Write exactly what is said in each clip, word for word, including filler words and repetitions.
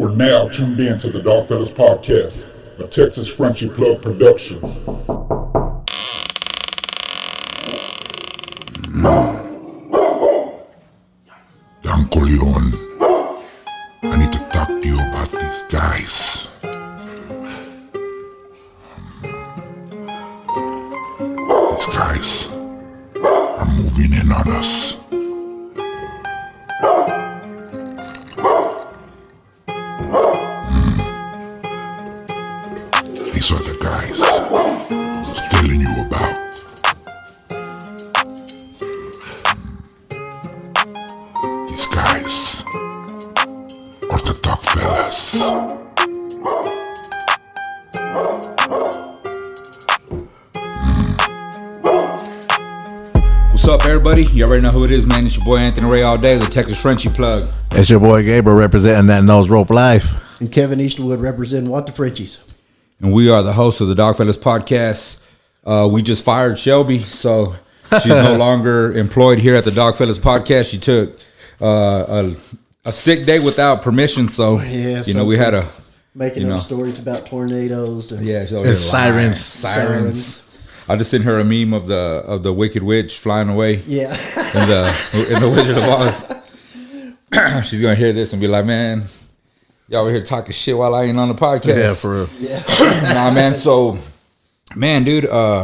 You are now tuned in to the Dogfellas Podcast, a Texas Frenchy Plug production. Don Corleone, I need to talk to you about these guys. These guys are moving in on us. These are the guys I was telling you about. These guys are the Dogfellas. What's up, everybody? You already know who it is, man. It's your boy Anthony Ray all day, the Texas Frenchy Plug. It's your boy Gabriel representing that nose rope life. And Kevin Eastwood representing What the Frenchies. And we are the hosts of the Dogfellas Podcast. Uh, we just fired Shelby, so she's no longer employed here at the Dogfellas Podcast. She took uh, a, a sick day without permission, so Yeah, you know we had a Making you know. up stories about tornadoes. And yeah, so It's sirens. sirens. I just sent her a meme of the of the Wicked Witch flying away Yeah. in the in the Wizard of Oz. She's gonna hear this and be like, "Man, y'all were here talking shit while I ain't on the podcast." Yeah, for real. Yeah. Nah, man. So, man, dude. Uh,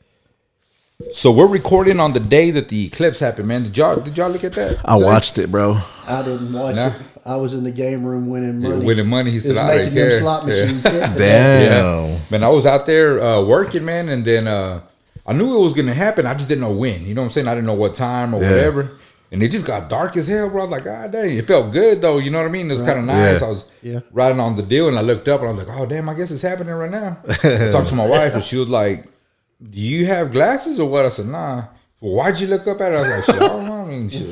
so we're recording on the day that the eclipse happened, man. Did y'all did y'all look at that? I watched it, bro. I didn't watch Nah. it. I was in the game room winning Yeah, money. winning money. He said, Just "I making don't them care." slot Yeah. machines hit today. Damn. Yeah, man. I was out there uh, working, man, and then uh, I knew it was gonna happen. I just didn't know when. You know what I'm saying? I didn't know what time or Yeah. whatever. And it just got dark as hell, bro. I was like, God dang. It felt good though. You know what I mean? It was kind of nice. Yeah. I was Yeah. riding on the deal, and I looked up, and I was like, oh damn, I guess it's happening right now. I talked to my wife, and she was like, do you have glasses or what? I said, nah. Well, why'd you look up at it? I was like, shit, I don't know. I mean, shit.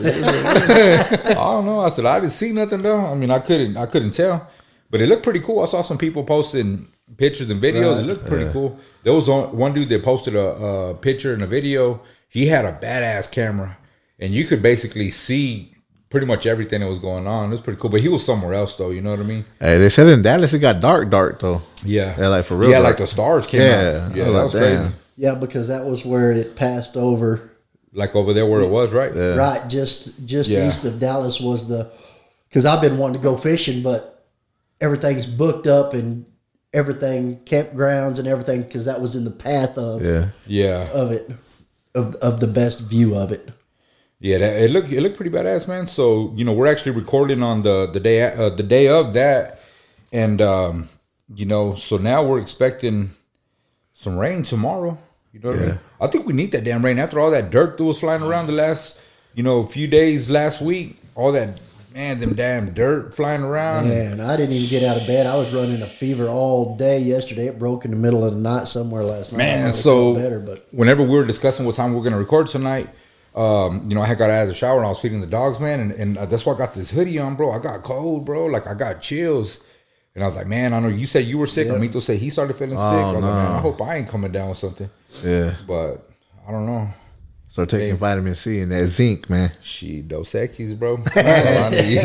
I don't know. I said, I didn't see nothing though. I mean, I couldn't, I couldn't tell, but it looked pretty cool. I saw some people posting pictures and videos. Right. It looked pretty cool. There was one one dude that posted a, a picture and a video. He had a badass camera, and you could basically see pretty much everything that was going on. It was pretty cool. But he was somewhere else though. You know what I mean? Hey, they said in Dallas it got dark, dark though. Yeah. Yeah, like for real. Yeah, dark. like the stars came Yeah. out. Yeah, I that was was like, crazy. damn. Yeah, because that was where it passed over. Like over there where it was, right? Yeah. Right, just just Yeah. east of Dallas was the. Because I've been wanting to go fishing, but everything's booked up and everything, campgrounds and everything, because that was in the path of Yeah. Yeah. of it, of of the best view of it. Yeah, that, it looked it looked pretty badass, man. So you know, we're actually recording on the the day uh, the day of that, and um, you know, so now we're expecting some rain tomorrow. You know what I Yeah. mean? I think we need that damn rain after all that dirt that was flying around the last you know few days last week. All that man, them damn dirt flying around. Man, I didn't even get out of bed. I was running a fever all day yesterday. It broke in the middle of the night somewhere last night. I Man, might have so felt better, but whenever we were discussing what time we are gonna record tonight, um, you know, I had got out of the shower and I was feeding the dogs, man, and, and uh, that's why I got this hoodie on, bro. I got cold, bro. Like I got chills, and I was like, man, I know you said you were sick. Yeah. Amito said he started feeling sick. Oh, I was no. like, man, I hope I ain't coming down with something, Yeah. but I don't know. Start taking vitamin C and that zinc, man. She Dos Equis, bro. I need-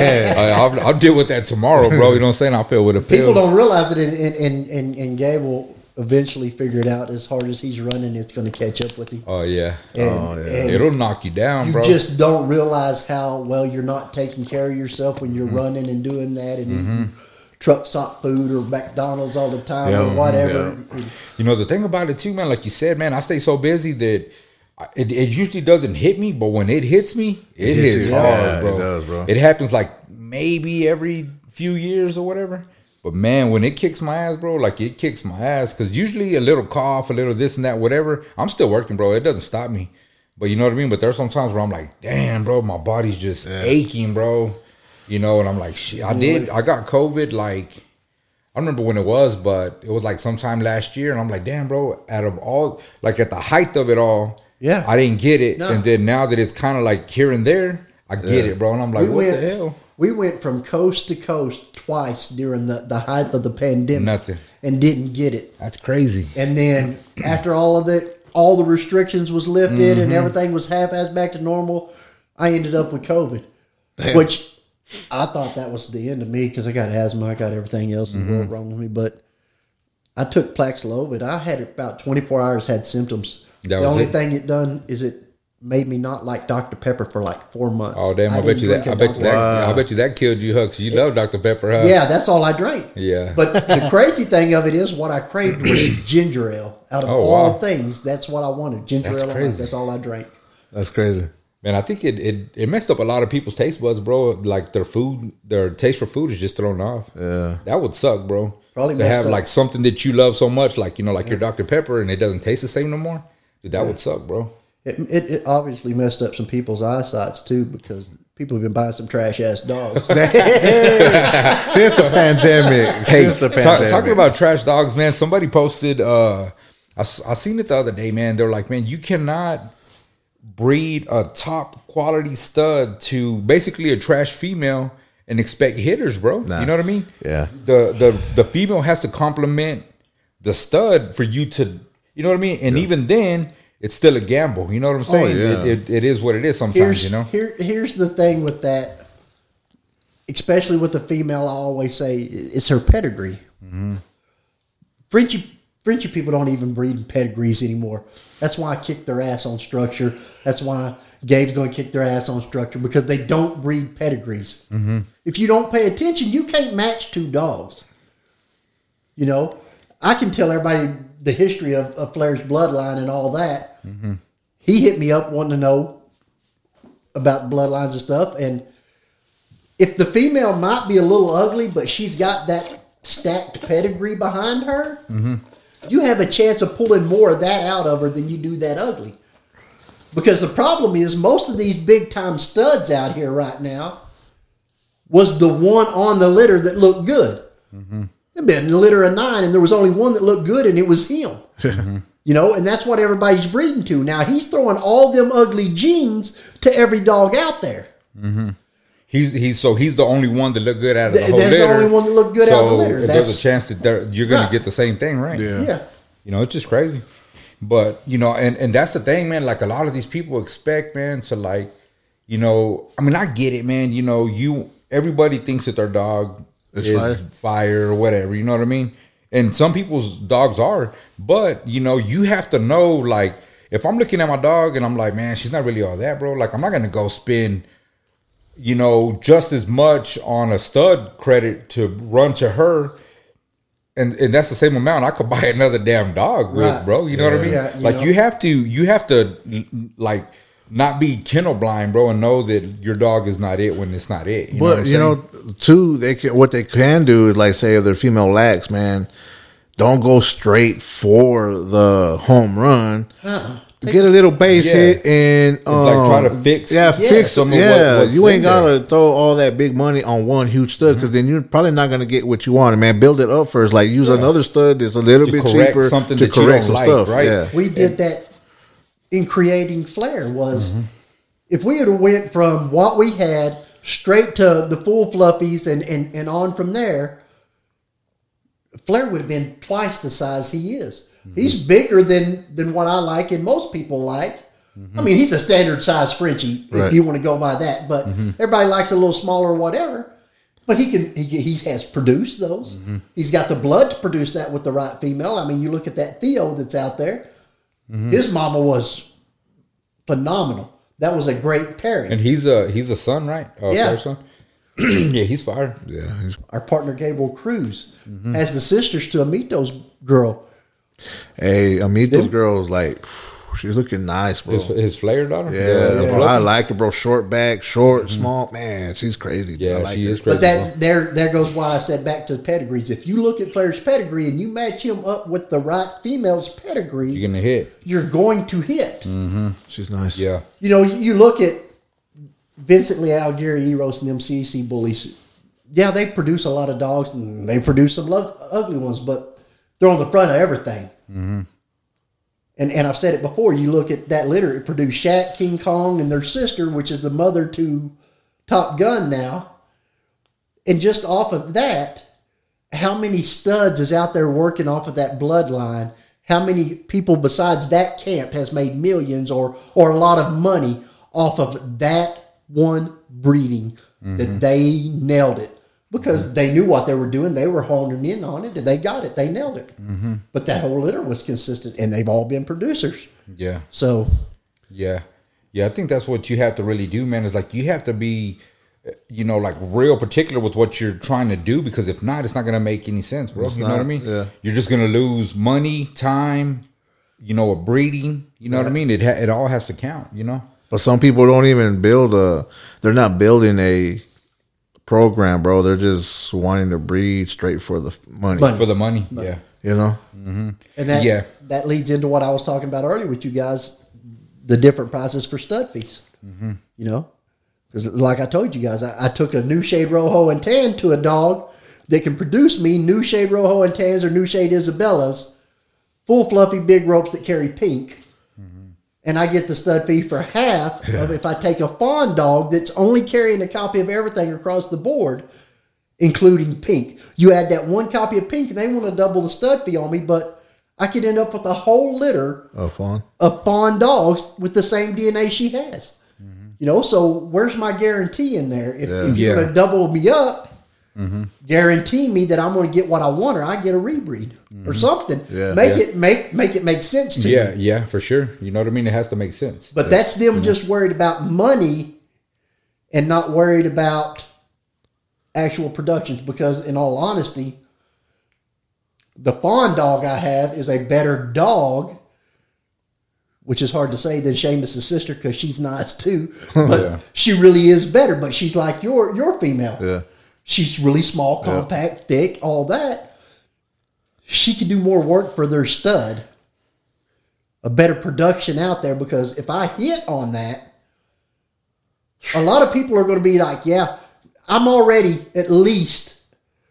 I- I'll, I'll deal with that tomorrow, bro. You know what I'm saying? I'll feel what it people feels. don't realize it, and, and, and, and, and Gabe will eventually figure it out. As hard as he's running, it's going to catch up with him. Oh yeah, And, Oh, yeah. and it'll knock you down, you bro. just don't realize how well you're not taking care of yourself when you're running and doing that and eating truck stop food or McDonald's all the time Yeah, or whatever. You know, the thing about it too, man, like you said, man, I stay so busy that I- it, it usually doesn't hit me, but when it hits me, it, hits hits you. hard, Yeah, bro. it does, bro. It happens like maybe every few years or whatever. But man, when it kicks my ass, bro, like it kicks my ass. Because usually a little cough, a little this and that, whatever, I'm still working, bro. It doesn't stop me. But you know what I mean? But there's some times where I'm like, damn, bro, my body's just aching, bro. You know, and I'm like, shit, I did, I got COVID like, I don't remember when it was, but it was like sometime last year. And I'm like, damn, bro, out of all, like at the height of it all, Yeah. I didn't get it. No. And then now that it's kind of like here and there, I get it, bro. And I'm like, we what went, the hell? We went from coast to coast twice during the, the height of the pandemic. Nothing. And didn't get it. That's crazy. And then after all of the all the restrictions was lifted and everything was half-assed back to normal, I ended up with COVID. Which I thought that was the end of me because I got asthma. I got everything else in the world wrong with me. But I took Paxlovid. I had about twenty-four hours, had symptoms. That the was only it? thing it done is it made me not like Doctor Pepper for like four months. Oh damn! I, bet didn't you that. drink I a bet you that. Doctor- I bet you that killed you, huh? Because you love Doctor Pepper, huh? Yeah, that's all I drank. Yeah. But the crazy thing of it is, what I craved was ginger ale. Out of Oh, all wow. things, that's what I wanted. Ginger That's ale. and crazy. ice. That's all I drank. That's crazy. Man, I think it, it it messed up a lot of people's taste buds, bro. Like their food, their taste for food is just thrown off. Yeah. That would suck, bro. Probably to messed have up. like something that you love so much, like you know, like your Doctor Pepper, and it doesn't taste the same no more. Dude, that would suck, bro. It, it, it obviously messed up some people's eyesights too, because people have been buying some trash ass dogs. Since the pandemic. Hey, Since the ta- pandemic. talking about trash dogs, man. Somebody posted. uh I, s- I seen it the other day, man. They're like, man, you cannot breed a top quality stud to basically a trash female and expect hitters, bro. Nah. You know what I mean? Yeah. The the the female has to complement the stud for you to, you know what I mean? And even then, it's still a gamble. You know what I'm saying? yeah. it, it, it is what it is sometimes, here's, you know? here, here's the thing with that, especially with the female. I always say it's her pedigree. Mm-hmm. Frenchy, Frenchy people don't even breed in pedigrees anymore. That's why I kick their ass on structure. That's why Gabe's going to kick their ass on structure, because they don't breed pedigrees. Mm-hmm. If you don't pay attention, you can't match two dogs. You know, I can tell everybody the history of, of Flair's bloodline and all that. Mm-hmm. He hit me up wanting to know about bloodlines and stuff. And if the female might be a little ugly, but she's got that stacked pedigree behind her, Mm-hmm. you have a chance of pulling more of that out of her than you do that ugly. Because the problem is, most of these big time studs out here right now was the one on the litter that looked good. Mm-hmm. There'd been a litter of nine, and there was only one that looked good, and it was him. Mm-hmm. You know, and that's what everybody's breeding to. Now, he's throwing all them ugly genes to every dog out there. He's he's so he's the only one that looked good out of the Th- whole that's the litter. only one that looked good so out of the litter. There's That's- a chance that they're- you're going Right. to get the same thing, right? Yeah. Yeah. You know, it's just crazy. But, you know, and, and that's the thing, man. Like, a lot of these people expect, man, to, like, you know, I mean, I get it, man. You know, you, everybody thinks that their dog It's is fire. fire or whatever. You know what I mean? And some people's dogs are. But, you know, you have to know, like, if I'm looking at my dog and I'm like, man, she's not really all that, bro. Like, I'm not going to go spend, you know, just as much on a stud credit to run to her. And and that's the same amount I could buy another damn dog with, Right. bro. You know what I mean? Yeah, you like know. you have to, you have to, like, not be kennel blind, bro, and know that your dog is not it when it's not it. You know what But I'm you saying? know, too, they can what they can do is like say if they're female lax, man, don't go straight for the home run. Uh-uh. Get a little base Yeah. hit and um, like try to fix- yeah, Yeah. fix some some. of what- Yeah, what's you ain't in there. gotta throw all that big money on one huge stud because then you're probably not gonna get what you want. Man, build it up first. Like use another stud that's a little To bit correct cheaper something to that you correct don't some like, stuff. right? Yeah, We did that in creating Flair. Was Mm-hmm. if we had went from what we had straight to the full fluffies and, and, and on from there, Flair would have been twice the size he is. Mm-hmm. He's bigger than than what I like and most people like. I mean, he's a standard size Frenchie if Right. you want to go by that. But Mm-hmm. everybody likes a little smaller or whatever. But he can he, he has produced those. Mm-hmm. He's got the blood to produce that with the right female. I mean, you look at that Theo that's out there. Mm-hmm. His mama was phenomenal. That was a great pairing. and he's a he's a son, right? Uh, Yeah. Flair's son. Yeah, he's fire. yeah. he's- Our partner Gabriel Cruz Mm-hmm. has the sisters to Amito's girl. Hey, Amito's girl is like, she's looking nice, bro. His, his Flair daughter. Yeah, The- the bro, I fluffy? like her, bro. Short back, short, small. Man, she's crazy. Yeah, I like she her. is crazy. But that's bro. there. There goes why I said back to the pedigrees. If you look at Flair's pedigree and you match him up with the right female's pedigree, You're gonna hit. you're going to hit. She's nice. Yeah. You know, you look at Vincent Leal, Gary Eros, and them C E C bullies. Yeah, they produce a lot of dogs and they produce some lo- ugly ones, but they're on the front of everything. And and I've said it before. You look at that litter; it produced Shaq, King Kong, and their sister, which is the mother to Top Gun now. And just off of that, how many studs is out there working off of that bloodline? How many people besides that camp has made millions or or a lot of money off of that one breeding that they nailed it because they knew what they were doing. They were honing in on it, and they got it. They nailed it. Mm-hmm. But that whole litter was consistent, and they've all been producers. Yeah. So, yeah, yeah. I think that's what you have to really do, man. Is like you have to be, you know, like real particular with what you're trying to do, because if not, it's not going to make any sense, bro. It's you know not, what I mean? yeah. You're just going to lose money, time, you know, a breeding. You know what I mean? It ha- it all has to count. You know. But some people don't even build a. They're not building a program, bro. They're just wanting to breed straight for the money. Money. For the money, yeah. You know. and that Yeah. that leads into what I was talking about earlier with you guys, the different prices for stud fees. Mm-hmm. You know, because like I told you guys, I, I took a new shade Rojo and Tan to a dog that can produce me new shade Rojo and Tans or new shade Isabellas, full fluffy big ropes that carry pink. And I get the stud fee for half Yeah. of if I take a fawn dog that's only carrying a copy of everything across the board, including pink. You add that one copy of pink and they want to double the stud fee on me, but I could end up with a whole litter Oh, fun. of fawn dogs with the same D N A she has. You know, so where's my guarantee in there? If, Yeah. if you're Yeah. going to double me up, guarantee me that I'm going to get what I want, or I get a rebreed or something. Yeah. make Yeah. it make make it make sense to Yeah, me. yeah, for sure. You know what I mean? It has to make sense. But that's them just worried about money and not worried about actual productions. Because in all honesty, the fawn dog I have is a better dog, which is hard to say, than Seamus's sister because she's nice too. But Yeah. she really is better. But she's like your your female. Yeah. She's really small, compact, thick, all that. She can do more work for their stud. A better production out there, because if I hit on that, a lot of people are going to be like, yeah, I'm already at least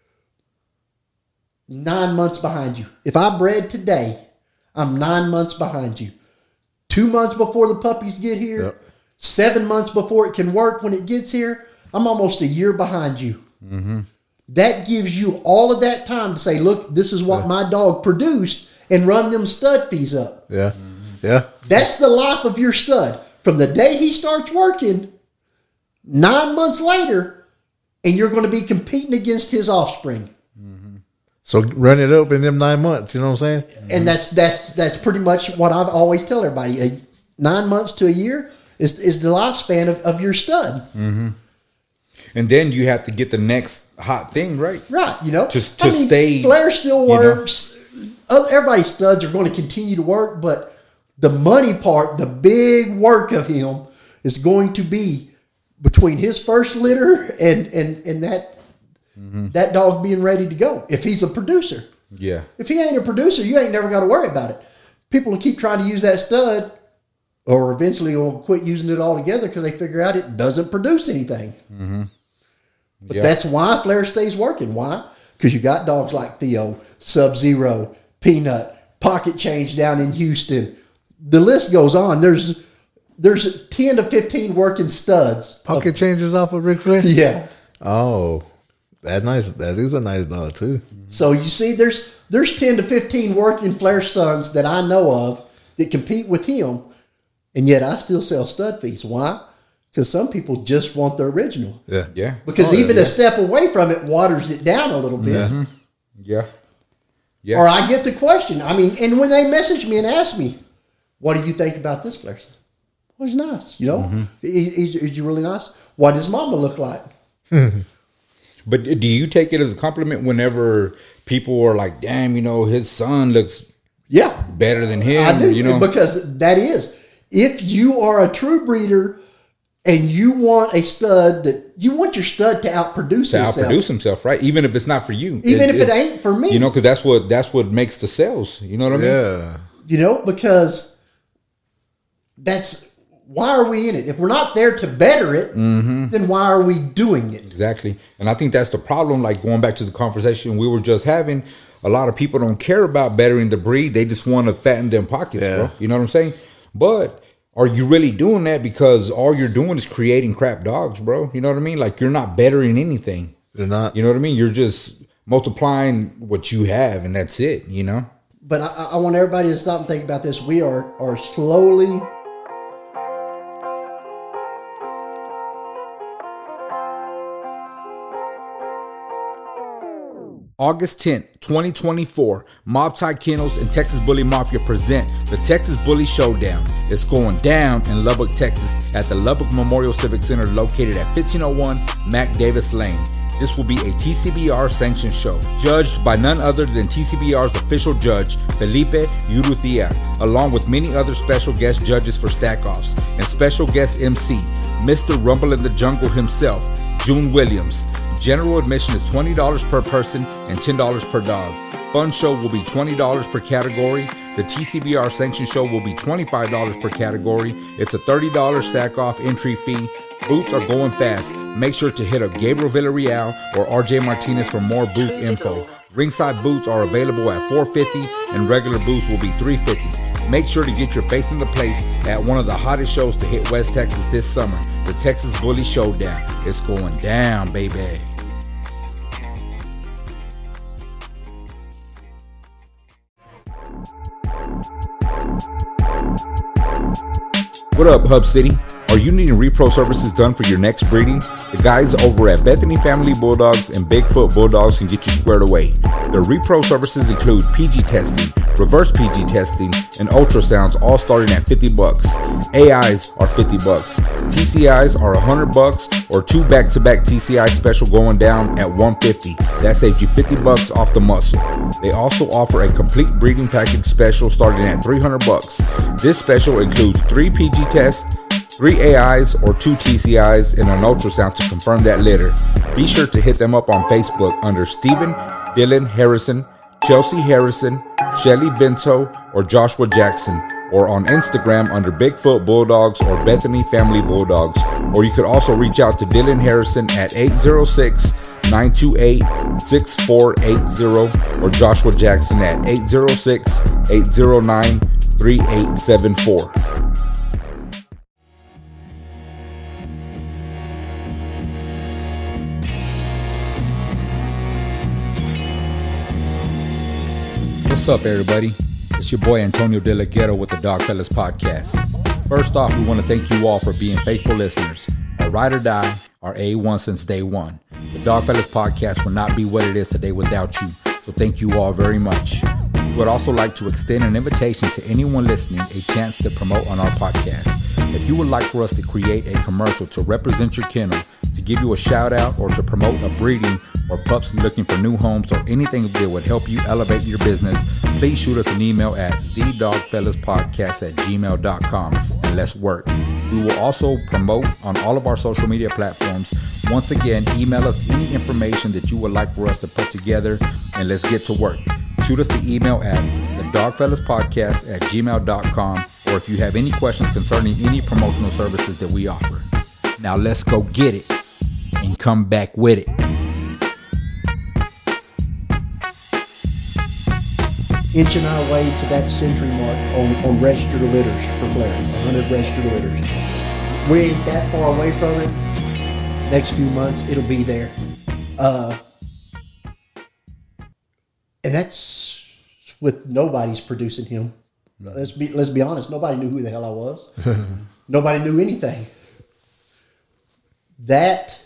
nine months behind you. If I bred today, I'm nine months behind you. Two months before the puppies get here, Yep. seven months before it can work when it gets here, I'm almost a year behind you. That gives you all of that time to say, look, this is what my dog produced, and run them stud fees up. Yeah. Yeah. That's the life of your stud. From the day he starts working, nine months later, and you're going to be competing against his offspring. So run it up in them nine months. You know what I'm saying? And that's that's that's pretty much what I've always tell everybody. A, nine months to a year is, is the lifespan of, of your stud. And then you have to get the next hot thing, right? Right, you know. Just to stay, Flair still you know. works. Other Everybody's studs are going to continue to work, but the money part, the big work of him, is going to be between his first litter and and and that that dog being ready to go. If he's a producer, Yeah. if he ain't a producer, you ain't never got to worry about it. People will keep trying to use that stud, or eventually will quit using it altogether because they figure out it doesn't produce anything. But Yeah. that's why Flair stays working. Why? Because you got dogs like Theo, Sub Zero, Peanut, Pocket Change down in Houston. The list goes on. There's there's ten to fifteen working studs. Pocket changes off of Ric Flair. Yeah. Oh, that nice. That is a nice dog too. So you see, there's there's ten to fifteen working Flair sons that I know of that compete with him, and yet I still sell stud fees. Why? Because some people just want the original. Yeah. Yeah. Because Oh, yeah, even yeah. a step away from it waters it down a little bit. Yeah. Yeah. Yeah. Or I get the question. I mean, and when they message me and ask me, what do you think about this Flair? Well, he's nice. You know, Mm-hmm. is, is, is he really nice? What does mama look like? But do you take it as a compliment whenever people are like, damn, you know, his son looks Yeah, better than him? I do. You know? Because that is, if you are a true breeder and you want a stud that you want your stud to outproduce to himself, outproduce himself, right? Even if it's not for you. even if it it's- ain't for me, You know, because that's what that's what makes the sales. You know what I mean? Yeah. you know, because that's why are we in it? If we're not there to better it, Mm-hmm. then why are we doing it? Exactly. And I think that's the problem. Like going back to the conversation we were just having, a lot of people don't care about bettering the breed. They just want to fatten their pockets, Yeah. bro. You know what I'm saying? But are you really doing that? Because all you're doing is creating crap dogs, bro. You know what I mean? Like you're not bettering anything. They're not. You know what I mean? You're just multiplying what you have, and that's it. You know? But I, I want everybody to stop and think about this. We are are slowly August tenth, twenty twenty-four, Mob Tie Kennels and Texas Bully Mafia present the Texas Bully Showdown. It's going down in Lubbock, Texas at the Lubbock Memorial Civic Center located at fifteen oh one Mac Davis Lane. This will be a T C B R sanctioned show, judged by none other than T C B R's official judge, Felipe Urrutia, along with many other special guest judges for stack-offs, and special guest M C, Mister Rumble in the Jungle himself, June Williams. General admission is twenty dollars per person and ten dollars per dog. Fun show will be twenty dollars per category. The T C B R sanctioned show will be twenty-five dollars per category. It's a thirty dollars stack-off entry fee. Booths are going fast. Make sure to hit up Gabriel Villarreal or R J Martinez for more booth info. Ringside booths are available at four hundred fifty dollars and regular booths will be three hundred fifty dollars. Make sure to get your face in the place at one of the hottest shows to hit West Texas this summer, the Texas Bully Showdown. It's going down, baby. What up, Hub City? Are you needing repro services done for your next breedings? The guys over at Bethany Family Bulldogs and Bigfoot Bulldogs can get you squared away. Their repro services include P G testing, reverse P G testing, and ultrasounds, all starting at fifty bucks. A Is are fifty bucks. T C Is are one hundred bucks, or two back-to-back T C I special going down at one hundred fifty. That saves you fifty bucks off the muscle. They also offer a complete breeding package special starting at three hundred bucks. This special includes three P G tests, three A Is or two T C Is, and an ultrasound to confirm that litter. Be sure to hit them up on Facebook under Stephen Dylan Harrison, Chelsea Harrison, Shelly Bento, or Joshua Jackson, or on Instagram under Bigfoot Bulldogs or Bethany Family Bulldogs. Or you could also reach out to Dylan Harrison at eight zero six, nine two eight, six four eight zero or Joshua Jackson at eight zero six, eight zero nine, three eight seven four. What's up, everybody? It's your boy Antonio De La Ghetto with the Dog Fellas Podcast. First off, we want to thank you all for being faithful listeners. Our ride or die, our A one since day one. The Dog Fellas Podcast would not be what it is today without you, so thank you all very much. We would also like to extend an invitation to anyone listening a chance to promote on our podcast. If you would like for us to create a commercial to represent your kennel, to give you a shout out, or to promote a breeding or pups looking for new homes, or anything that would help you elevate your business, please shoot us an email at the dog fellas podcast at gmail dot com and let's work. We will also promote on all of our social media platforms. Once again, email us any information that you would like for us to put together, and let's get to work. Shoot us the email at the dog fellas podcast at gmail dot com, or if you have any questions concerning any promotional services that we offer. Now let's go get it and come back with it. Inching our way to that century mark on, on registered litters for Clary, one hundred registered litters. We ain't that far away from it. Next few months, it'll be there. Uh, and that's with nobody's producing him. Let's be let's be honest. Nobody knew who the hell I was. Nobody knew anything. That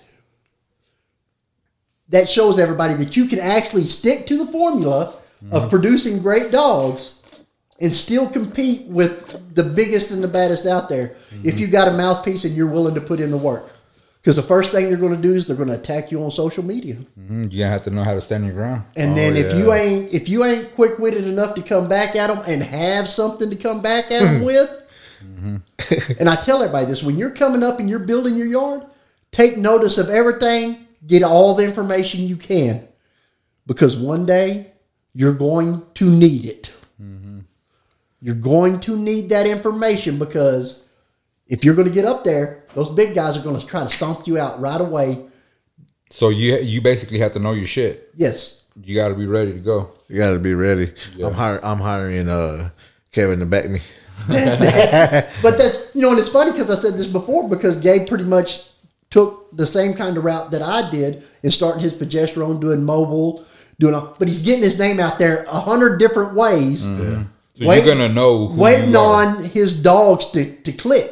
that shows everybody that you can actually stick to the formula of mm-hmm. producing great dogs and still compete with the biggest and the baddest out there mm-hmm. if you got a mouthpiece and you're willing to put in the work. Because the first thing they're going to do is they're going to attack you on social media. Mm-hmm. You're gonna have to know how to stand your ground. And oh, then if yeah. you ain't if you ain't quick witted enough to come back at them and have something to come back at them with, mm-hmm. and I tell everybody this: when you're coming up and you're building your yard, take notice of everything. Get all the information you can, because one day you're going to need it. Mm-hmm. You're going to need that information, because if you're going to get up there, those big guys are going to try to stomp you out right away. So you you basically have to know your shit. Yes. You got to be ready to go. You got to be ready. Yeah. I'm hiring. I'm hiring uh, Kevin to back me. that's, but that's you know, and it's funny because I said this before, because Gabe pretty much took the same kind of route that I did in starting his progesterone, doing mobile, doing all, but he's getting his name out there a hundred different ways. Mm-hmm. So wait, you're gonna know who waiting on his dogs to, to click. Mm-hmm.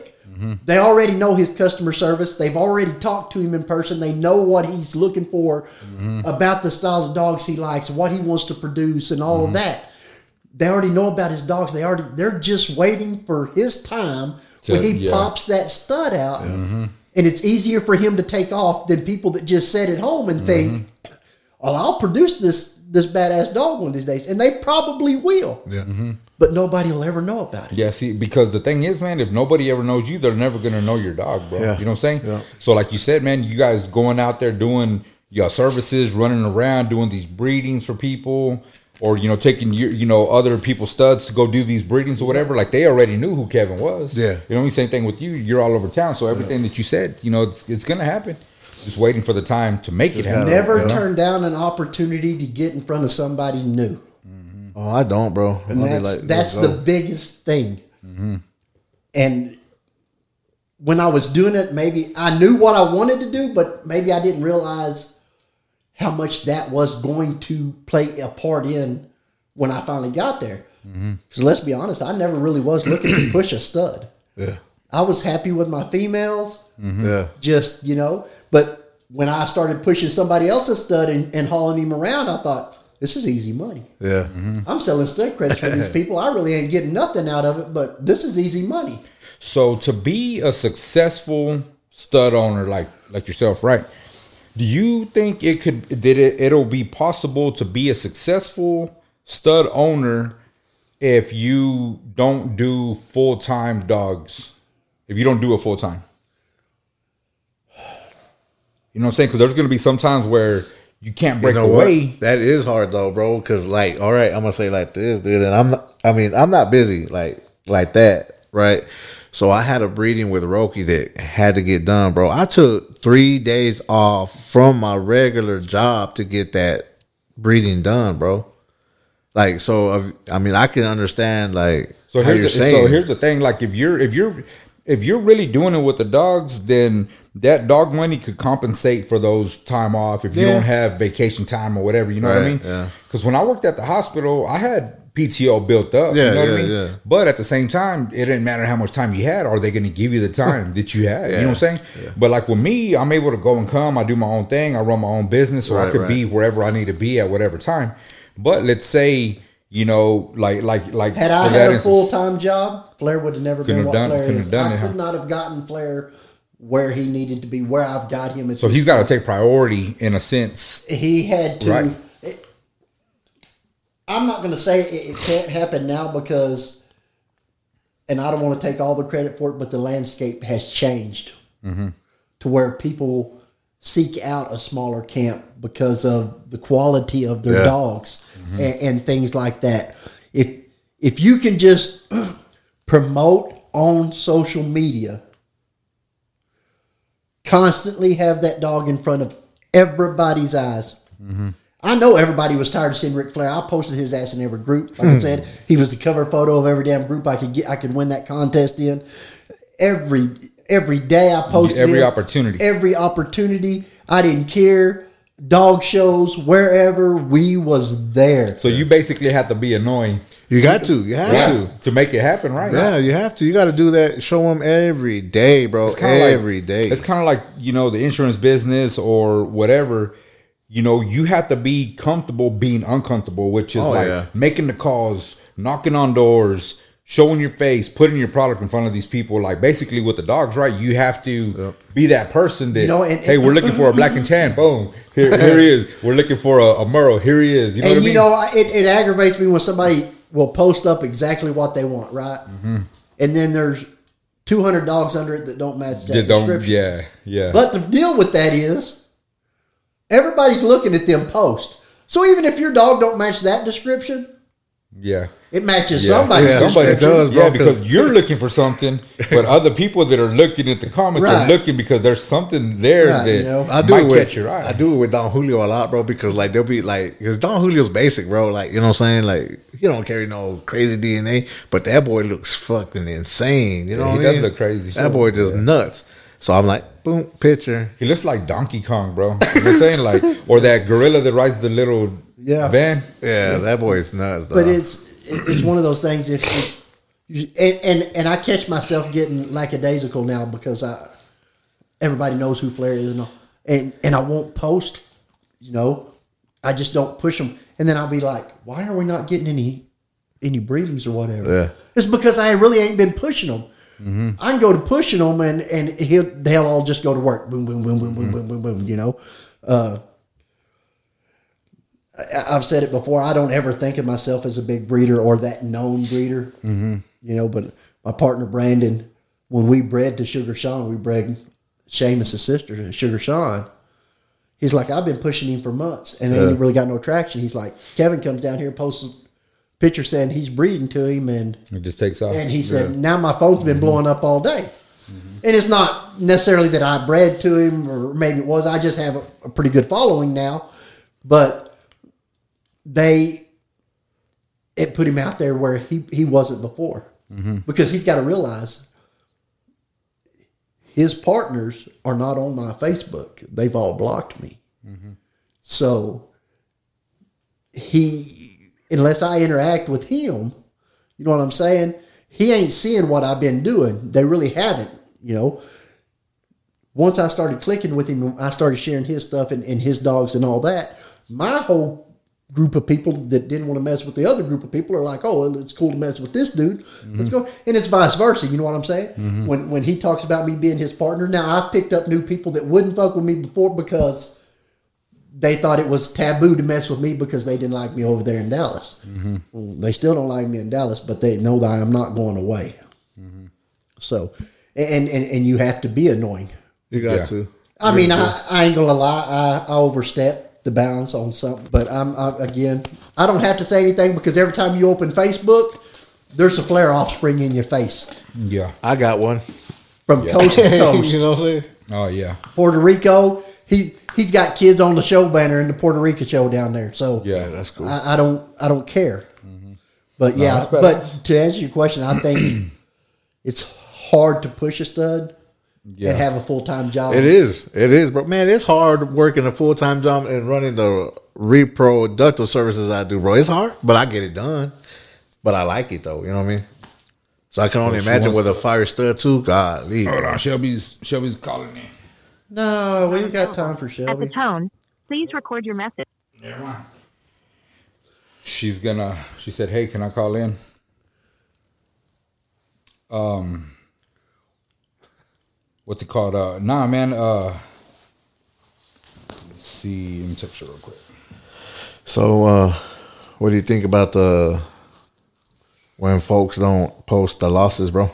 Mm-hmm. They already know his customer service. They've already talked to him in person. They know what he's looking for mm-hmm. about the style of dogs he likes, what he wants to produce, and all mm-hmm. of that. They already know about his dogs. They already they're just waiting for his time so, when he yeah. pops that stud out, mm-hmm. and it's easier for him to take off than people that just sit at home and mm-hmm. think, "Well, I'll produce this this badass dog one of these days," and they probably will. Yeah. Mm-hmm. But nobody will ever know about it. Yeah, see, because the thing is, man, if nobody ever knows you, they're never going to know your dog, bro. Yeah. You know what I'm saying? Yeah. So like you said, man, you guys going out there doing your services, running around, doing these breedings for people, or, you know, taking, your, you know, other people's studs to go do these breedings or whatever. Like, they already knew who Kevin was. Yeah. You know what I mean? Same thing with you. You're all over town. So everything yeah. that you said, you know, it's, it's going to happen. Just waiting for the time to make it happen. Never you know? turn down an opportunity to get in front of somebody new. Oh, I don't, bro. And that's like, that's the biggest thing. Mm-hmm. And when I was doing it, maybe I knew what I wanted to do, but maybe I didn't realize how much that was going to play a part in when I finally got there. Because mm-hmm. let's be honest, I never really was looking to push a stud. Yeah, I was happy with my females. Mm-hmm. Yeah, just you know. But when I started pushing somebody else's stud and, and hauling him around, I thought, this is easy money. Yeah. Mm-hmm. I'm selling stud credits for these people. I really ain't getting nothing out of it, but this is easy money. So to be a successful stud owner like like yourself, right? Do you think it could that it, it'll be possible to be a successful stud owner if you don't do full-time dogs? If you don't do it full-time? You know what I'm saying? Because there's going to be some times where you can't break you know away. What? That is hard though, bro. Because like, all right, I'm gonna say like this, dude. And I'm not. I mean, I'm not busy like like that, right? So I had a breeding with Roki that had to get done, bro. I took three days off from my regular job to get that breeding done, bro. Like, so I mean, I can understand like so how you're the, saying. So here's the thing: like, if you're if you're if you're really doing it with the dogs, then that dog money could compensate for those time off if you Yeah. don't have vacation time or whatever. You know Right, what I mean? yeah. Because when I worked at the hospital, I had P T O built up. Yeah, you know what yeah, I mean? yeah. But at the same time, it didn't matter how much time you had. Are they going to give you the time that you had? Yeah, You know what I'm saying? yeah. But like with me, I'm able to go and come. I do my own thing. I run my own business, so I Right, could right. be wherever I need to be at whatever time. But let's say, you know, like like like Had I for that had a instance- full time job, Flair would have never Couldn't been have what done- Flair couldn't is. have done I it, could huh? not have gotten Flair where he needed to be, where I've got him. At So this he's got to point. take priority in a sense. He had to. Right. it- I'm not going to say it, it can't happen now because, and I don't want to take all the credit for it, but the landscape has changed Mm-hmm. to where people seek out a smaller camp because of the quality of their Yeah. dogs and, and things like that. If if you can just promote on social media, constantly have that dog in front of everybody's eyes. Mm-hmm. I know everybody was tired of seeing Ric Flair. I posted his ass in every group. Like I said, he was the cover photo of every damn group I could get. I could win that contest in. Every every day I posted Every him. opportunity. Every opportunity. I didn't care. Dog shows, wherever, we was there. So you basically have to be annoying You got to. You have yeah, to. to make it happen, right? Yeah, you have to. You got to do that. Show them every day, bro. It's kinda Every like, day. It's kind of like, you know, the insurance business or whatever. You know, you have to be comfortable being uncomfortable, which is Oh, like yeah. making the calls, knocking on doors, showing your face, putting your product in front of these people. Like basically with the dogs, right? You have to be that person that, You know, and- hey, we're looking for a black and tan. Boom. Here, here he is. We're looking for a, a Murrow. Here he is. You know And what I mean? you know, I- it, it aggravates me when somebody will post up exactly what they want, right? Mm-hmm. And then there's two hundred dogs under it that don't match that That don't- description. yeah, yeah. But the deal with that is everybody's looking at them post. So even if your dog don't match that description, yeah. it matches Yeah. somebody's Yeah, Somebody it description. does, bro, yeah, because 'cause- you're looking for something, but other people that are looking at the comments are Right. looking because there's something there Right, that you know. I do might it with catch your eye. I do it with Don Julio a lot, bro, because like they'll be like, because Don Julio's basic, bro. Like, you know what I'm saying? Like, he don't carry no crazy D N A, but that boy looks fucking insane. You know Yeah, what he I does mean? look crazy. That boy just nuts. So I'm like, boom, picture. He looks like Donkey Kong, bro. You know what I'm saying? Like, or that gorilla that rides the little Yeah. van. Yeah, that boy is nuts. Dog. But it's it's one of those things. If, if and, and and I catch myself getting lackadaisical now because I everybody knows who Flair is, and all, and and I won't post. You know, I just don't push them, and then I'll be like, why are we not getting any any breedings or whatever? Yeah. It's because I really ain't been pushing them. Mm-hmm. I can go to pushing them, and and he'll they'll all just go to work. Boom, boom, boom, boom, boom, boom, boom, boom. You know. Uh, I've said it before. I don't ever think of myself as a big breeder or that known breeder, mm-hmm. you know. But my partner Brandon, when we bred to Sugar Sean, we bred Seamus' sister, Sugar Sean. He's like, I've been pushing him for months, and Yeah. ain't really got no traction. He's like, Kevin comes down here, posts a picture saying he's breeding to him, and It just takes off. and he said, now my phone's been blowing up all day. Mm-hmm. And it's not necessarily that I bred to him, or maybe it was. I just have a, a pretty good following now, but. They, it put him out there where he, he wasn't before. Mm-hmm. Because he's got to realize his partners are not on my Facebook. They've all blocked me. Mm-hmm. So he, unless I interact with him, you know what I'm saying? He ain't seeing what I've been doing. They really haven't, you know. Once I started clicking with him, I started sharing his stuff and, and his dogs and all that. My whole group of people that didn't want to mess with the other group of people are like, oh, it's cool to mess with this dude. Mm-hmm. Let's go. And it's vice versa. You know what I'm saying? Mm-hmm. When when he talks about me being his partner, now I've picked up new people that wouldn't fuck with me before because they thought it was taboo to mess with me because they didn't like me over there in Dallas. Mm-hmm. Well, they still don't like me in Dallas, but they know that I am not going away. Mm-hmm. So, and, and, and you have to be annoying. You got Yeah. to. I mean, I, I ain't gonna lie. I, I overstep the bounds on something, but I'm I, again. I don't have to say anything because every time you open Facebook, there's a Flair offspring in your face Yeah. I got one. from coast to coast. You know what I'm saying? Oh yeah. Puerto Rico, he he's got kids on the show banner in the Puerto Rico show down there. So Yeah. That's cool. I, I don't I don't care. But yeah, that's better. but to answer your question, I think it's hard to push a stud Yeah. and have a full time job. It is. It is, bro. Man, it's hard working a full time job and running the reproductive services I do, bro. It's hard, but I get it done. But I like it though. You know what I mean? So I can only Well, she imagine wants with a fire stud too. God, leave. Hold on, Shelby's Shelby's calling me. No, we ain't got time for At Shelby. the tone, please record your message. She's gonna. She said, "Hey, can I call in?" Um, what's it called? Uh, nah, man. Uh, let's see. Let me text her real quick. So, uh, what do you think about the when folks don't post the losses, bro?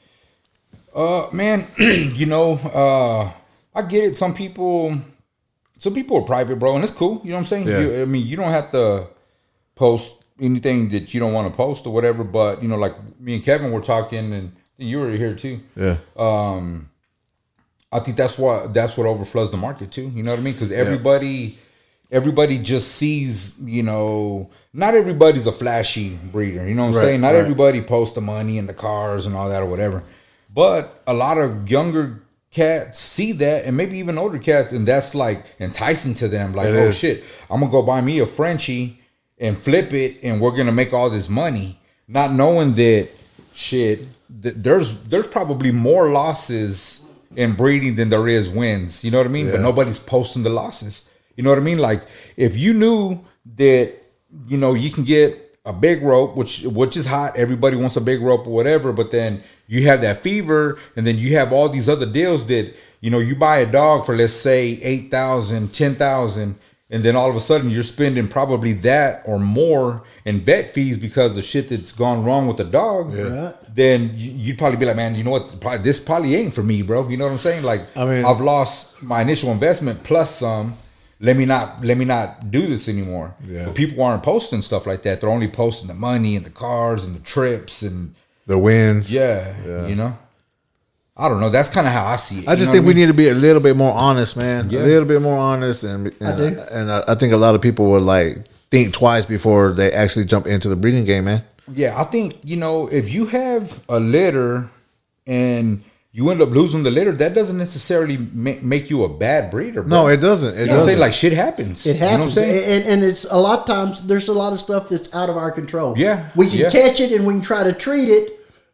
Uh, man, you know, uh, I get it. Some people, some people are private, bro, and it's cool. You know what I'm saying? Yeah. You, I mean, you don't have to post anything that you don't want to post or whatever. But you know, like me and Kevin were talking, and you were here too. Yeah. Um, I think that's what that's what overflows the market too. You know what I mean? Because everybody, everybody just sees. You know, not everybody's a flashy breeder. You know what I'm Right, saying? Not right. everybody posts the money and the cars and all that or whatever. But a lot of younger cats see that, and maybe even older cats, and that's like enticing to them. Like, It oh is. shit, I'm gonna go buy me a Frenchie and flip it, and we're gonna make all this money, not knowing that shit. Th- there's there's probably more losses in breeding than there is wins. You know what I mean? But Yeah. nobody's posting the losses. You know what I mean? Like if you knew that, you know, you can get a big rope, which which is hot. Everybody wants a big rope or whatever. But then you have that fever, and then you have all these other deals that, you know, you buy a dog for, let's say, eight thousand, ten thousand, and then all of a sudden you're spending probably that or more in vet fees because the shit that's gone wrong with the dog. Right. Then you- you'd probably be like, man, you know what? Probably, this probably ain't for me, bro. You know what I'm saying? Like, I mean- I've lost my initial investment plus some. Let me not let me not do this anymore. Yeah. But people aren't posting stuff like that. They're only posting the money and the cars and the trips and The wins. yeah, Yeah. you know. I don't know. That's kind of how I see it. I You just know think what we mean? need to be a little bit more honest, man. Yeah. A little bit more honest, and and I do. and I, I think a lot of people would like think twice before they actually jump into the breeding game, man. Yeah, I think, you know, if you have a litter and you end up losing the litter, that doesn't necessarily make, make you a bad breeder, bro. No, it doesn't. It You know what I'm doesn't. saying? Like shit happens. It You know what I'm happens, saying? and, and it's a lot of times there's a lot of stuff that's out of our control. Yeah, we can yeah. catch it and we can try to treat it,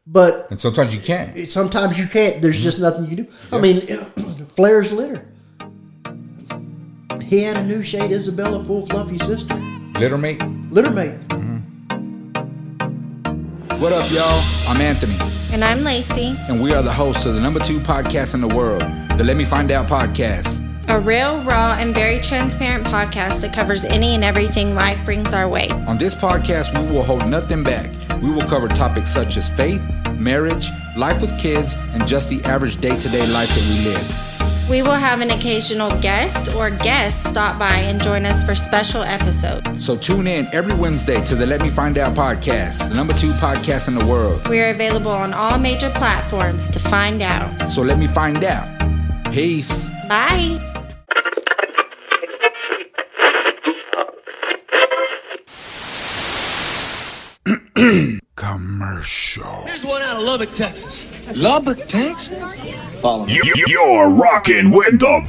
But And sometimes you can't. it- sometimes you can't. There's just nothing you can do. I mean, Flair's litter. He had a new shade Isabella, full fluffy sister, Litter mate. litter mate. What up, y'all? I'm Anthony, And I'm Lacey, and we are the hosts of the number two podcast in the world, the Let Me Find Out podcast. a real, raw, and very transparent podcast that covers any and everything life brings our way. On this podcast, we will hold nothing back. We will cover topics such as faith, marriage, life with kids, and just the average day-to-day life that we live. We will have an occasional guest or guests stop by and join us for special episodes. So tune in every Wednesday to the Let Me Find Out podcast, the number two podcast in the world. We are available on all major platforms to find out. So let me find out. Peace. Bye. Commercial. Here's one out of Lubbock, Texas. Lubbock, Texas? Follow me. You, you're rocking with the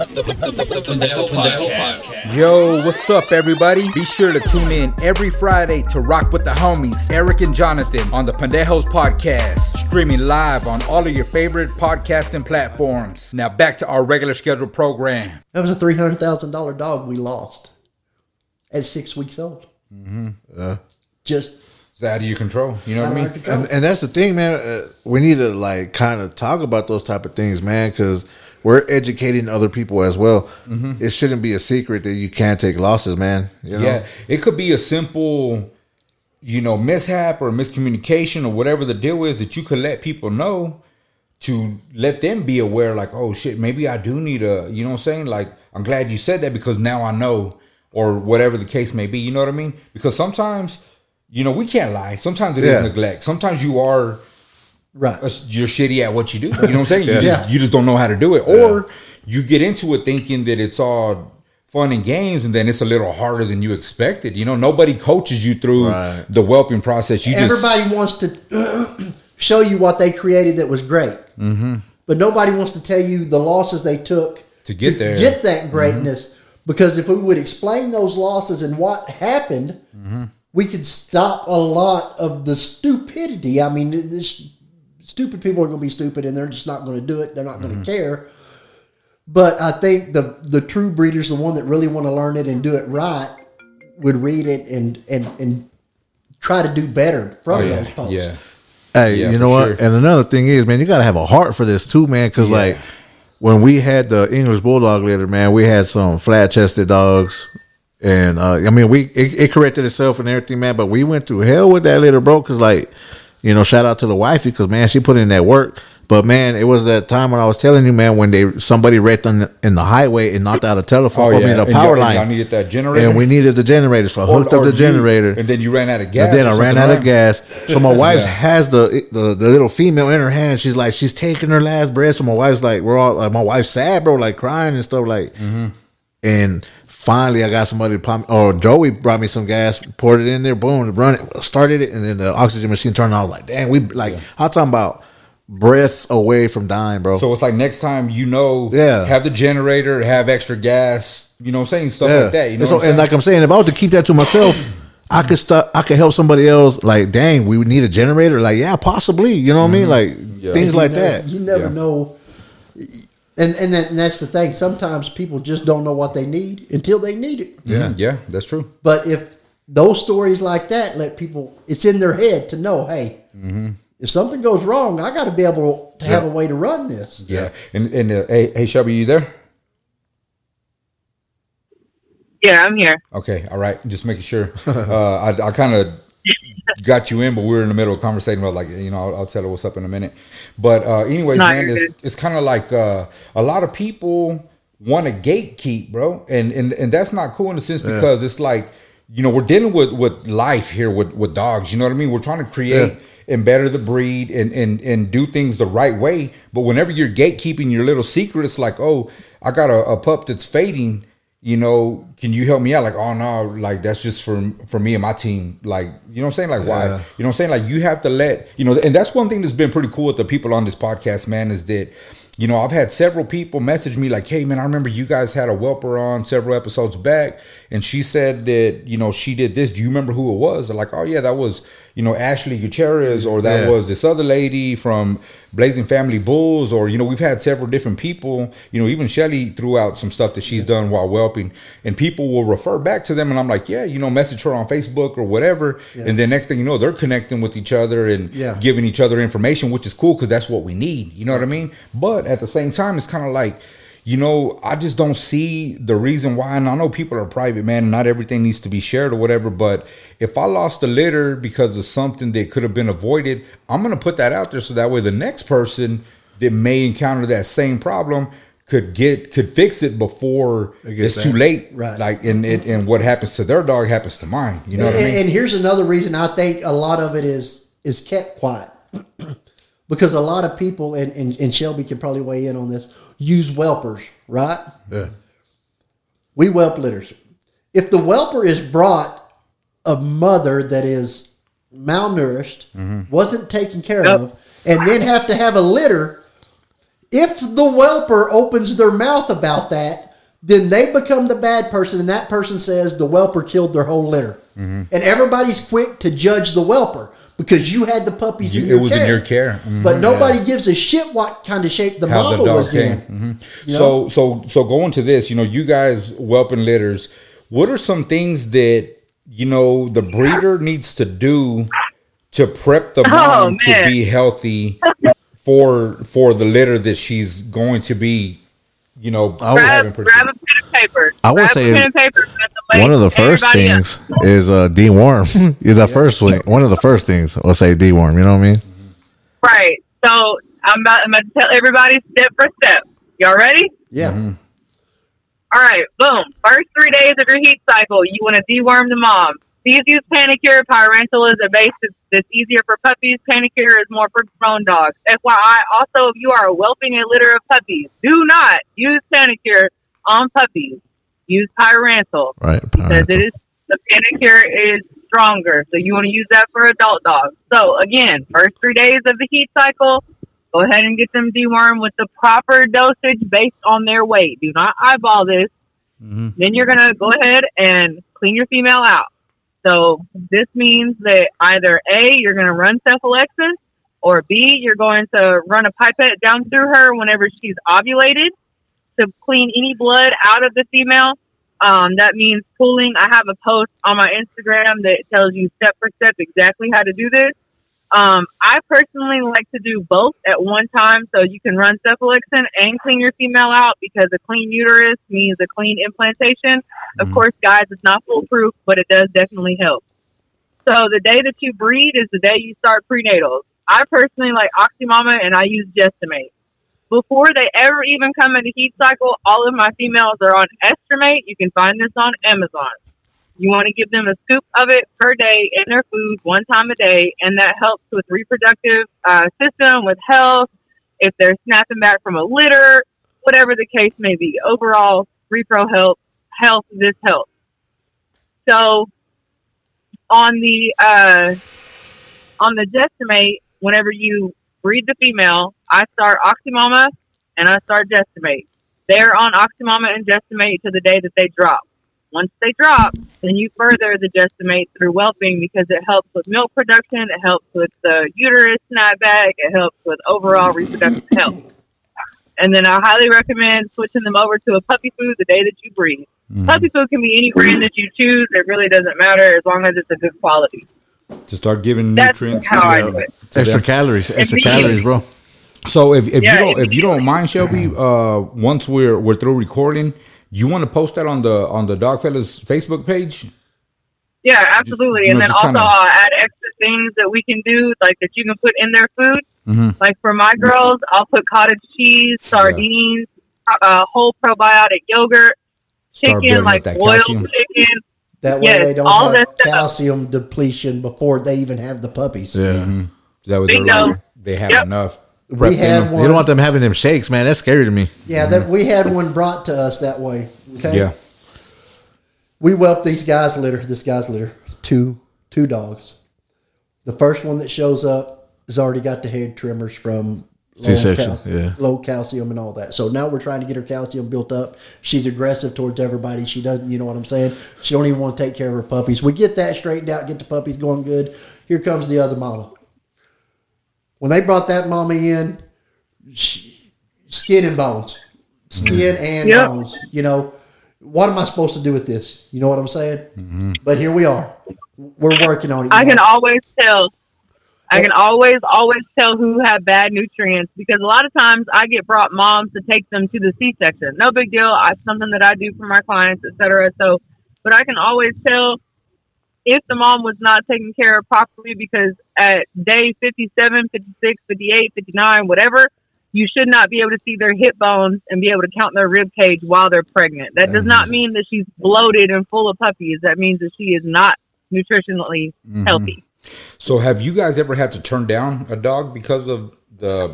Yo, what's up, everybody? Be sure to tune in every Friday to rock with the homies, Eric and Jonathan, on the Pendejos Podcast, streaming live on all of your favorite podcasting platforms. Now back to our regular scheduled program. That was a three hundred thousand dollar dog we lost at six weeks old. Mm-hmm. Yeah. Just It's out of your control. You know what out I of mean? our control. And, and that's the thing, man. Uh, we need to like kind of talk about those type of things, man, because we're educating other people as well. Mm-hmm. It shouldn't be a secret that you can't take losses, man. You know? Yeah, it could be a simple, you know, mishap or miscommunication or whatever the deal is that you could let people know to let them be aware, like, oh shit, maybe I do need a, you know what I'm saying? Like, I'm glad you said that because now I know, or whatever the case may be. You know what I mean? Because sometimes, you know, we can't lie. Sometimes it is Yeah. neglect. Sometimes you are right. uh, you're shitty at what you do. You know what I'm saying? You, Yeah. just, you just don't know how to do it. Or you get into it thinking that it's all fun and games, and then it's a little harder than you expected. You know, nobody coaches you through Right. the whelping process. You just Everybody wants to show you what they created that was great, mm-hmm. but nobody wants to tell you the losses they took To get there. get that greatness. Because if we would explain those losses and what happened, Mm-hmm. we could stop a lot of the stupidity. I mean, this stupid people are going to be stupid, and they're just not going to do it. They're not going to Mm-hmm. care. But I think the the true breeders, the one that really want to learn it and do it right, would read it and and and try to do better from oh, yeah, those posts. yeah. Hey, Yeah, you for know what? sure. And another thing is, man, you gotta have a heart for this too, man. Because Yeah. like when we had the English Bulldog litter, man, we had some flat chested dogs, and uh, I mean, we it, it corrected itself and everything, man. But we went through hell with that litter, bro. Because like, you know, shout out to the wifey, because man, she put in that work. But man, it was that time when I was telling you, man, when they somebody wrecked on the, in the highway and knocked out a telephone, Oh, I mean, yeah. the And power y'all- and line, y'all needed that generator? and we needed the generator, so I Or- hooked up or the you- generator. and then you ran out of gas. And then or I ran something, out right? of gas. So my wife Yeah. has the, the the little female in her hand. She's like, she's taking her last breath. So my wife's like, we're all like, my wife's sad, bro, like crying and stuff, like. Mm-hmm. And finally, I got somebody to pop, or Joey brought me some gas, poured it in there, boom, run it, started it, and then the oxygen machine turned on. I was like, damn, we like, I'm talking about breaths away from dying, bro. So it's like next time, you know, Yeah. have the generator, have extra gas, you know what I'm saying? Stuff yeah. like that. You know and, so, what I'm and saying? like I'm saying, if I was to keep that to myself, I could start. I could help somebody else. Like, dang, we would need a generator. Like, yeah, possibly. You know what I mean? Like Yeah. things You like never- that. You never Yeah. know. And and, that, and that's the thing. Sometimes people just don't know what they need until they need it. yeah. Yeah, that's true. But if those stories like that let people, it's in their head to know, hey, Mm-hmm. if something goes wrong, I got to be able to have a way to run this. Yeah. And, and uh, hey, hey, Shelby, you there? Yeah, I'm here. Okay, all right. Just making sure. Uh, I, I kind of got you in, but we were in the middle of conversating about, like, you know, I'll, I'll tell her what's up in a minute. But uh, anyways, No, man, you're it's, good. it's kind of like uh, a lot of people want to gatekeep, bro, and and and that's not cool in a sense because it's like, you know, we're dealing with with life here with with dogs. You know what I mean? We're trying to create. Yeah. And better the breed and, and and do things the right way. But whenever you're gatekeeping your little secret, it's like, oh, I got a, a pup that's fading. You know, can you help me out? Like, oh no, like that's just for for me and my team. Like, you know what I'm saying? Like, why? You Yeah. know what I'm saying? Like, you have to let, you know, and that's one thing that's been pretty cool with the people on this podcast, man, is that, you know, I've had several people message me like, hey man, I remember you guys had a whelper on several episodes back, and she said that, you know, she did this. Do you remember who it was? They're like, oh yeah, that was, you know, Ashley Gutierrez, or that Yeah. was this other lady from Blazing Family Bulls, or, you know, we've had several different people, you know, even Shelly threw out some stuff that she's done while whelping, and people will refer back to them, and I'm like, yeah, you know, message her on Facebook or whatever, Yeah. and then next thing you know, they're connecting with each other and Yeah. giving each other information, which is cool because that's what we need, you know what I mean? But at the same time, it's kind of like, you know, I just don't see the reason why. And I know people are private, man, and not everything needs to be shared or whatever. But if I lost a litter because of something that could have been avoided, I'm going to put that out there so that way the next person that may encounter that same problem could get could fix it before It gets it's too bad. late. Right. Like, and, and and what happens to their dog happens to mine. You know and, what I mean? and here's another reason I think a lot of it is is kept quiet. Because a lot of people, and, and, and Shelby can probably weigh in on this, use whelpers, right? Yeah. We whelp litters. If the whelper is brought a mother that is malnourished, wasn't taken care Yep. of, and then have to have a litter, if the whelper opens their mouth about that, then they become the bad person, and that person says the whelper killed their whole litter. And everybody's quick to judge the whelper because you had the puppies You- in it your was care. in your care. Mhm. But nobody gives a shit what kind of shape the How mama the dog was came. in. Mhm. You know? So so so going to this, you know, you guys whelping litters. What are some things that, you know, the breeder needs to do to prep the mom to man. be healthy for for the litter that she's going to be, you know, I would- having Grab, produced? grab a pen and paper. I would grab say a pen and paper. That's the way One of the first everybody else- things is uh, deworm. Yeah, the first one. One of the first things we'll say deworm. You know what I mean? Right. So I'm about, I'm about to tell everybody step for step. Y'all ready? Yeah. Mm-hmm. All right. Boom. First three days of your heat cycle, you want to deworm the mom. Please use Panicure. Pyrantel is a base that's, that's easier for puppies. Panicure is more for grown dogs. F Y I, also, if you are whelping a litter of puppies, do not use Panicure on puppies. Use Pyrantel. Right. Because it is, the Panicure is stronger. So you want to use that for adult dogs. So again, first three days of the heat cycle, go ahead and get them dewormed with the proper dosage based on their weight. Do not eyeball this. Mhm. Then you're going to go ahead and clean your female out. So this means that either A, you're going to run cephalexin, or B, you're going to run a pipette down through her whenever she's ovulated to clean any blood out of the female. Um, that means pooling. I have a post on my Instagram that tells you step for step exactly how to do this. Um, I personally like to do both at one time, so you can run cephalexin and clean your female out, because a clean uterus means a clean implantation. Of course, guys, it's not foolproof, but it does definitely help. So the day that you breed is the day you start prenatals. I personally like Oxymama, and I use Gestimate. Before they ever even come into heat cycle, all of my females are on Estromate. You can find this on Amazon. You want to give them a scoop of it per day in their food one time a day, and that helps with reproductive uh, system, with health, if they're snapping back from a litter, whatever the case may be. Overall, repro health, health, this helps. So on the uh, on the Gestimate, whenever you breed the female, I start Oxymama and I start Gestimate. They're on Oxymama and Gestimate to the day that they drop. Once they drop, then you further the Gestimate through whelping, because it helps with milk production, it helps with the uterus snapback, it helps with overall reproductive health. And then I highly recommend switching them over to a puppy food the day that you breed. Mhm. Puppy food can be any brand that you choose. It really doesn't matter as long as it's a good quality. To start giving That's nutrients. how to I them. do it. Extra calories. Extra Immediately. calories, bro. So if, if Yeah, you don't if you immediately. don't mind, Shelby, uh, once we're we're through recording, you want to post that on the on the Dogfellas Facebook page? Yeah, absolutely. You And know, then just also kinda- I'll add extra things that we can do, like that you can put in their food. Mhm. Like for my girls, I'll put cottage cheese, sardines, uh, whole probiotic yogurt, Start building chicken, up like that boiled calcium. chicken. That way Yes, they don't all have that stuff. calcium depletion before they even have the puppies. Yeah. That was their Bingo. like, they have Yep. enough. We Prep had in. one. You don't want them having them shakes, man. That's scary to me. Yeah, that we had one brought to us that way. Okay. Yeah. We whelped these guys' litter. This guy's litter. Two two dogs. The first one that shows up has already got the head trimmers from low C-section, cal- yeah. low calcium and all that. So now we're trying to get her calcium built up. She's aggressive towards everybody. She doesn't, you know what I'm saying? She don't even want to take care of her puppies. We get that straightened out, get the puppies going good. Here comes the other mama. When they brought that mama in, she, skin and bones. Skin and Yep. bones. You know, what am I supposed to do with this? You know what I'm saying? Mm-hmm. But here we are. We're working on it. I you can know? always tell. I can always, always tell who have bad nutrients because a lot of times I get brought moms to take them to the C-section. No big deal. It's something that I do for my clients, et cetera. So, but I can always tell if the mom was not taken care of properly because at day fifty-seven, fifty-six, fifty-eight, fifty-nine, whatever, you should not be able to see their hip bones and be able to count their rib cage while they're pregnant. That does not mean that she's bloated and full of puppies. That means that she is not nutritionally Mm-hmm. healthy. So, have you guys ever had to turn down a dog because of the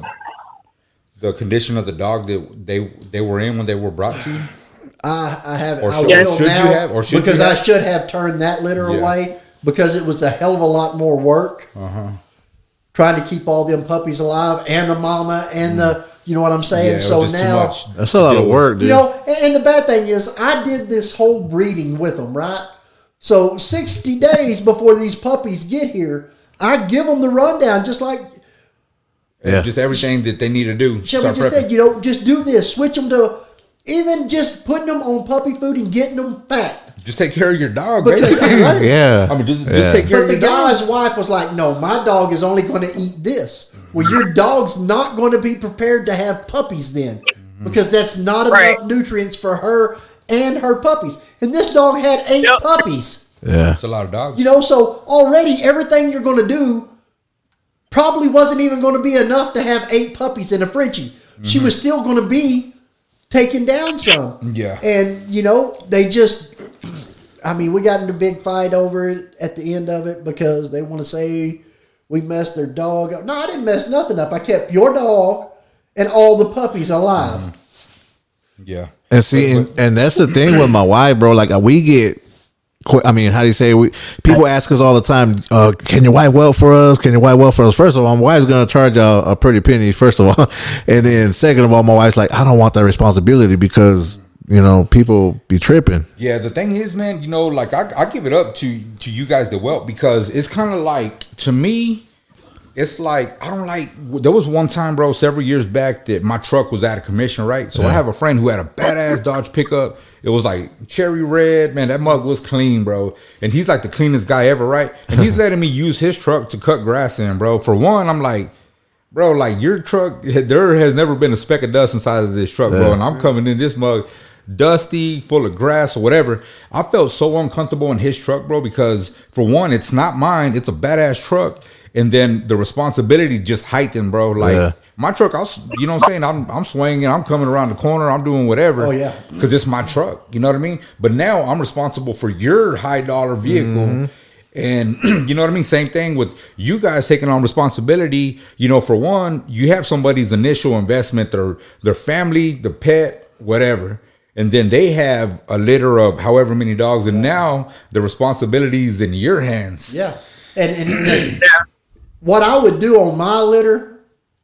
the condition of the dog that they they were in when they were brought to you? I, I have. Or I should- will should you now have- or should because you I have? should have turned that litter Yeah. away because it was a hell of a lot more work Uh-huh. trying to keep all them puppies alive and the mama and the. You know what I'm saying? Yeah, it was so just too now, much That's a lot to of deal work, with. dude. you know, and, and the bad thing is, I did this whole breeding with them, right? So sixty days before these puppies get here, I give them the rundown, just like Yeah. Just everything that they need to do. Shelby Start just prepping. said, you know, just do this. Switch them to even just putting them on puppy food and getting them fat. Just take care of your dog, Because- basically. right? Yeah. I mean, just, Yeah. just take care But of the your dog. guy's wife was like, no, my dog is only going to eat this. Well, your dog's not going to be prepared to have puppies then because that's not enough Right. nutrients for her and her puppies. And this dog had eight Yep. puppies. Yeah. It's a lot of dogs. You know, so already everything you're going to do probably wasn't even going to be enough to have eight puppies in a Frenchie. She was still going to be taking down some. Yeah. And, you know, they just, I mean, we got in a big fight over it at the end of it because they want to say we messed their dog up. No, I didn't mess nothing up. I kept your dog and all the puppies alive. Yeah. And see, and, and that's the thing with my wife, bro. Like we get, qu- I mean, how do you say? We people ask us all the time, uh, "Can your wife well for us? Can your wife well for us?" First of all, my wife's gonna charge a, a pretty penny. First of all, and then second of all, my wife's like, "I don't want that responsibility because you know people be tripping." Yeah, the thing is, man, you know, like I, I give it up to to you guys, the whelp, because it's kind of like, to me, it's like I don't like. There was one time, bro, several years back that my truck was out of commission, right? So I have a friend who had a badass Dodge pickup. It was like cherry red, man. That mug was clean, bro. And he's like the cleanest guy ever, right? And he's letting me use his truck to cut grass in, bro. For one, I'm like, bro, like your truck, there has never been a speck of dust inside of this truck, bro. And I'm coming in this mug dusty, full of grass or whatever. I felt so uncomfortable in his truck, bro, because for one, it's not mine. It's a badass truck. And then the responsibility just heightened, bro. Like Yeah. my truck, I was, you know what I'm saying? I'm, I'm swinging, I'm coming around the corner, I'm doing whatever. Oh, yeah. Because it's my truck. You know what I mean? But now I'm responsible for your high dollar vehicle. And you know what I mean? Same thing with you guys taking on responsibility. You know, for one, you have somebody's initial investment, their their family, the pet, whatever. And then they have a litter of however many dogs. And now the responsibility is in your hands. Yeah. And, and, and what I would do on my litter,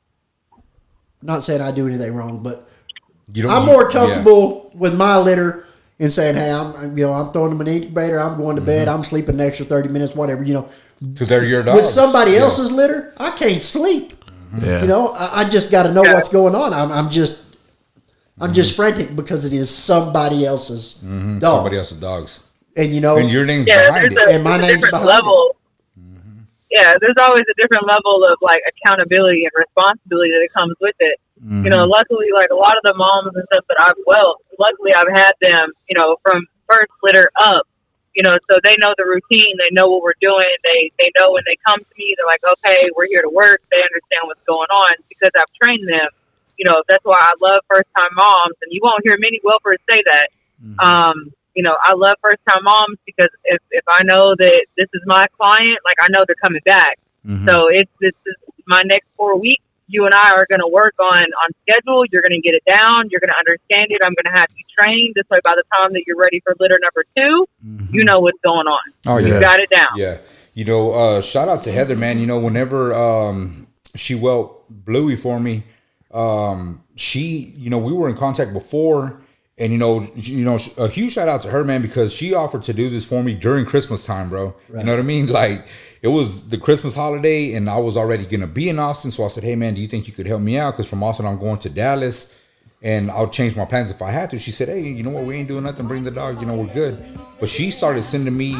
not saying I do anything wrong, but You don't, I'm more comfortable with my litter in saying, hey, I'm, I'm- you know, I'm throwing them in an incubator, I'm going to bed, I'm sleeping an extra thirty minutes, whatever, you know. Because they're your dogs. With somebody Yeah. else's litter, I can't sleep. Yeah. You know, I, I just got to know Yeah. what's going on. I'm, I'm just, I'm just frantic because it is somebody else's Mhm. dog. Somebody else's dogs. And you know, And your name's Yeah, behind there's it. a, And my there's a name's different behind level. Yeah, there's always a different level of like accountability and responsibility that comes with it. You know, luckily, like a lot of the moms and stuff that I've well, luckily I've had them, you know, from first litter up. You know, so they know the routine. They know what we're doing. They they know when they come to me, they're like, okay, we're here to work. They understand what's going on because I've trained them. You know, that's why I love first time moms, and you won't hear many whelpers say that. Um, you know, I love first time moms because if, if I know that this is my client, like I know they're coming back. So it's this is my next four weeks. You and I are going to work on on schedule. You're going to get it down. You're going to understand it. I'm going to have you trained this way. By the time that you're ready for litter number two, you know what's going on. Oh, You yeah. got it down. Yeah. You know, uh, shout out to Heather, man. You know, whenever um, she whelped Bluey for me, Um, she, you know, we were in contact before, and you know, you know, a huge shout out to her, man, because she offered to do this for me during Christmas time, bro. Right. You know what I mean? Like, it was the Christmas holiday, and I was already gonna be in Austin, so I said, "Hey, man, do you think you could help me out? Because from Austin, I'm going to Dallas, and I'll change my plans if I had to." She said, "Hey, you know what? We ain't doing nothing. Bring the dog. You know, we're good." But she started sending me.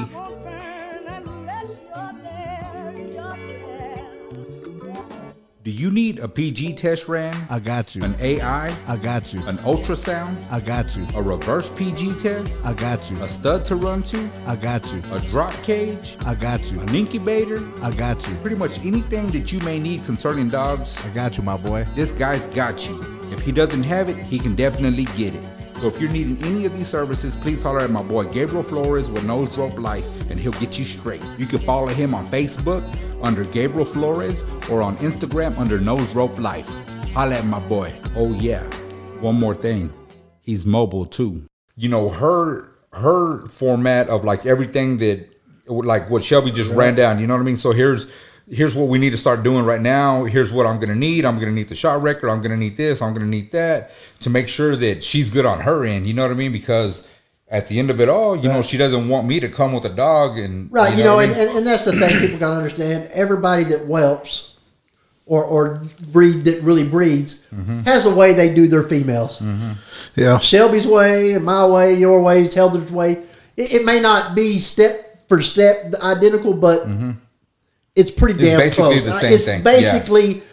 Do you need a P G test ran? I got you. An A I? I got you. An ultrasound? I got you. A reverse P G test? I got you. A stud to run to? I got you. A drop cage? I got you. An incubator? I got you. Pretty much anything that you may need concerning dogs. I got you, my boy. This guy's got you. If he doesn't have it, he can definitely get it. So if you're needing any of these services, please holler at my boy Gabriel Flores with Nose Rope Life, and he'll get you straight. You can follow him on Facebook under Gabriel Flores or on Instagram under Nose Rope Life. Holla at my boy. Oh yeah. One more thing. He's mobile too. You know, her her format of like everything that, like what Shelby just ran down, you know what I mean? So here's here's what we need to start doing right now. Here's what I'm going to need. I'm going to need the shot record. I'm going to need this. I'm going to need that to make sure that she's good on her end. You know what I mean? Because at the end of it all, you right. know, she doesn't want me to come with a dog. and Right, you know, you know and, I mean? and, and that's the thing people got to understand. Everybody that whelps or, or breed that really breeds mm-hmm. has a way they do their females. Mm-hmm. Yeah. Shelby's way, my way, your way, Heather's way. It, it may not be step for step identical, but... Mm-hmm. It's pretty damn it's basically close. The same it's thing. basically yeah.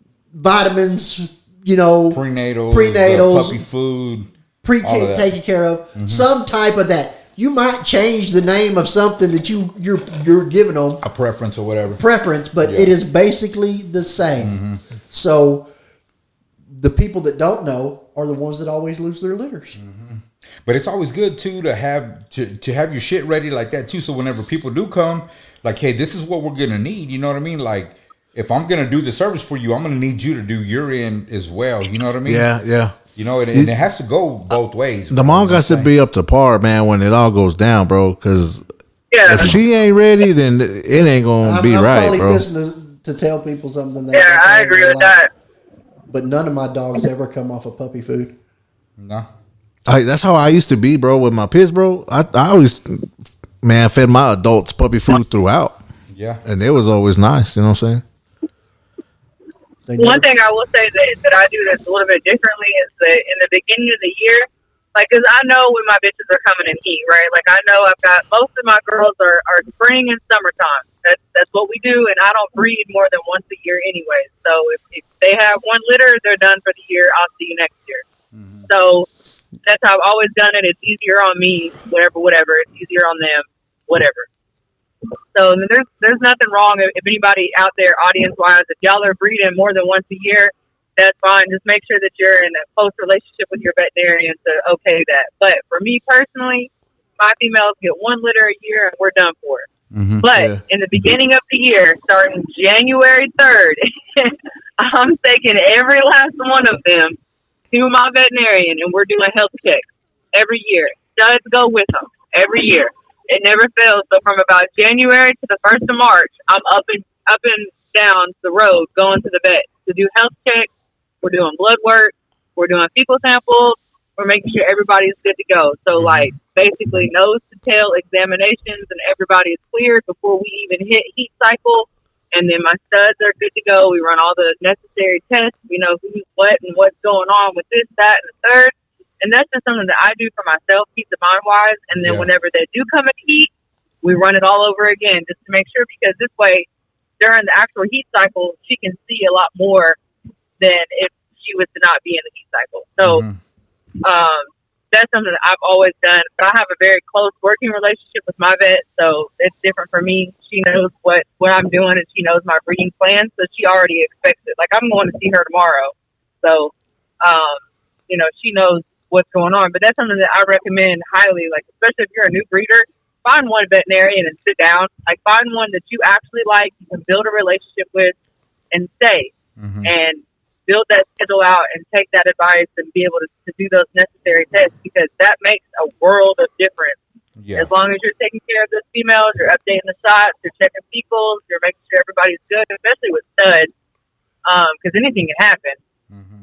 vitamins, you know, prenatals, prenatals, puppy food, pre-K taken care of, mm-hmm. some type of that. You might change the name of something that you you're you're giving them a preference or whatever preference, but yeah. it is basically the same. Mm-hmm. So the people that don't know are the ones that always lose their litters. Mm-hmm. But it's always good too to have to, to have your shit ready like that too. So whenever people do come, like, hey, this is what we're gonna need. You know what I mean? Like, if I'm gonna do the service for you, I'm gonna need you to do your end as well. You know what I mean? Yeah, yeah. You know, and, and it has to go both ways. The mom got to be up to par, man, when it all goes down, bro. Because yeah. if she ain't ready, then it ain't gonna I'm, be I'm right, probably bro. To, to tell people something. That yeah, I agree with that. But none of my dogs ever come off of puppy food. No. I, that's how I used to be, bro, with my pits, bro. I, I always, man, fed my adults puppy food throughout. Yeah. And it was always nice, you know what I'm saying? One thing I will say that, that I do that's a little bit differently is that in the beginning of the year, like, because I know when my bitches are coming in heat, right? Like, I know I've got most of my girls are, are spring and summertime. That's that's what we do, and I don't breed more than once a year anyway. So if, if they have one litter, they're done for the year. I'll see you next year. Mm-hmm. So that's how I've always done it. It's easier on me, whatever, whatever. It's easier on them, whatever. So I mean, there's there's nothing wrong if, if anybody out there, audience wise, if y'all are breeding more than once a year, that's fine. Just make sure that you're in a close relationship with your veterinarian to okay that. But for me personally, my females get one litter a year and we're done for it. Mm-hmm, but yeah. in the beginning of the year, starting January third, I'm taking every last one of them to my veterinarian and we're doing health checks every year. Studs go with them every year. It never fails. So from about January to the first of March, I'm up and up and down the road going to the vet to do health checks. We're doing blood work. We're doing fecal samples. We're making sure everybody's good to go. So, like, basically nose to tail examinations and everybody is cleared before we even hit heat cycle. And then my studs are good to go. We run all the necessary tests. We know who's what and what's going on with this, that, and the third. And that's just something that I do for myself, peace of mind wise. And then yeah. whenever they do come at heat, we run it all over again just to make sure, because this way, during the actual heat cycle, she can see a lot more than if she was to not be in the heat cycle. So mm-hmm. um, that's something that I've always done. But I have a very close working relationship with my vet, so it's different for me. She knows what, what I'm doing, and she knows my breeding plan, so she already expects it. Like, I'm going to see her tomorrow. So, um, you know, she knows what's going on. But that's something that I recommend highly, like, especially if you're a new breeder, find one veterinarian and sit down. Like, find one that you actually like, you can build a relationship with and stay mm-hmm. and build that schedule out and take that advice and be able to, to do those necessary tests, because that makes a world of difference. Yeah. As long as you're taking care of those females, you're updating the shots, you're checking fecals, you're making sure everybody's good, especially with studs, because um, anything can happen. Mm-hmm.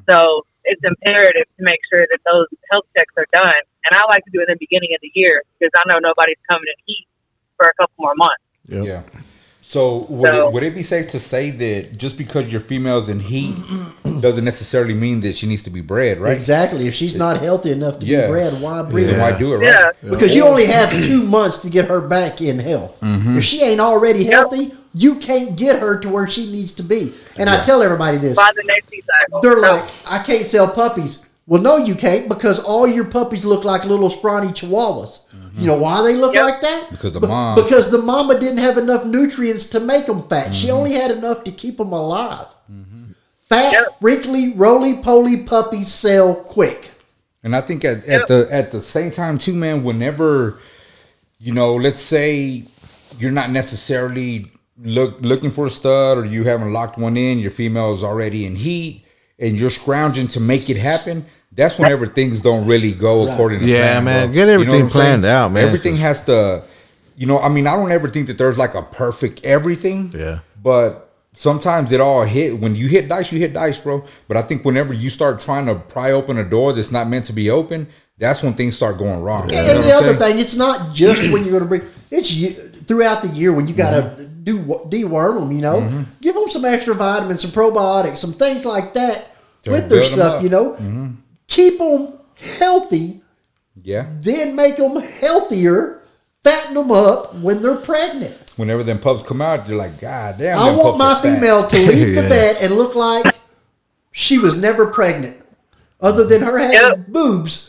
So it's imperative to make sure that those health checks are done. And I like to do it in the beginning of the year because I know nobody's coming in heat for a couple more months. Yep. Yeah. So would, So- it, would it be safe to say that just because your female's in heat doesn't necessarily mean that she needs to be bred, right? Exactly. If she's not healthy enough to Yeah. be bred, why breed Then her? why do it, right? Yeah. Because you only have two months to get her back in health. Mm-hmm. If she ain't already healthy, you can't get her to where she needs to be. And I tell everybody this. By the next heat cycle. They're So- like, I can't sell puppies. Well, no, you can't because all your puppies look like little scrawny chihuahuas. You know why they look Yep. like that? Because the Be- mom- Because the mama didn't have enough nutrients to make them fat. She only had enough to keep them alive. Fat, Yep. wrinkly, roly-poly puppies sell quick. And I think at, at the at the same time too, man, whenever, you know, let's say you're not necessarily look looking for a stud or you haven't locked one in, your female is already in heat and you're scrounging to make it happen, that's whenever things don't really go according to Yeah, plan. man. bro. Get You know everything what I'm saying? planned out, man. Everything has to, you know, I mean, I don't ever think that there's like a perfect everything. Yeah. But sometimes it all hit. When you hit dice, you hit dice, bro. But I think whenever you start trying to pry open a door that's not meant to be open, that's when things start going wrong. You know And what the I'm other saying? thing, it's not just when you're going to bring. It's ye- throughout the year when you got to do deworm them. You know, give them some extra vitamins, some probiotics, some things like that To with their build 'em stuff. up. You know, keep them healthy, Yeah. then make them healthier, fatten them up when they're pregnant. Whenever them pups come out, you're like, God damn. I them want pups my are fat." female to leave the Yeah. vet and look like she was never pregnant. Other than her having Yep. boobs,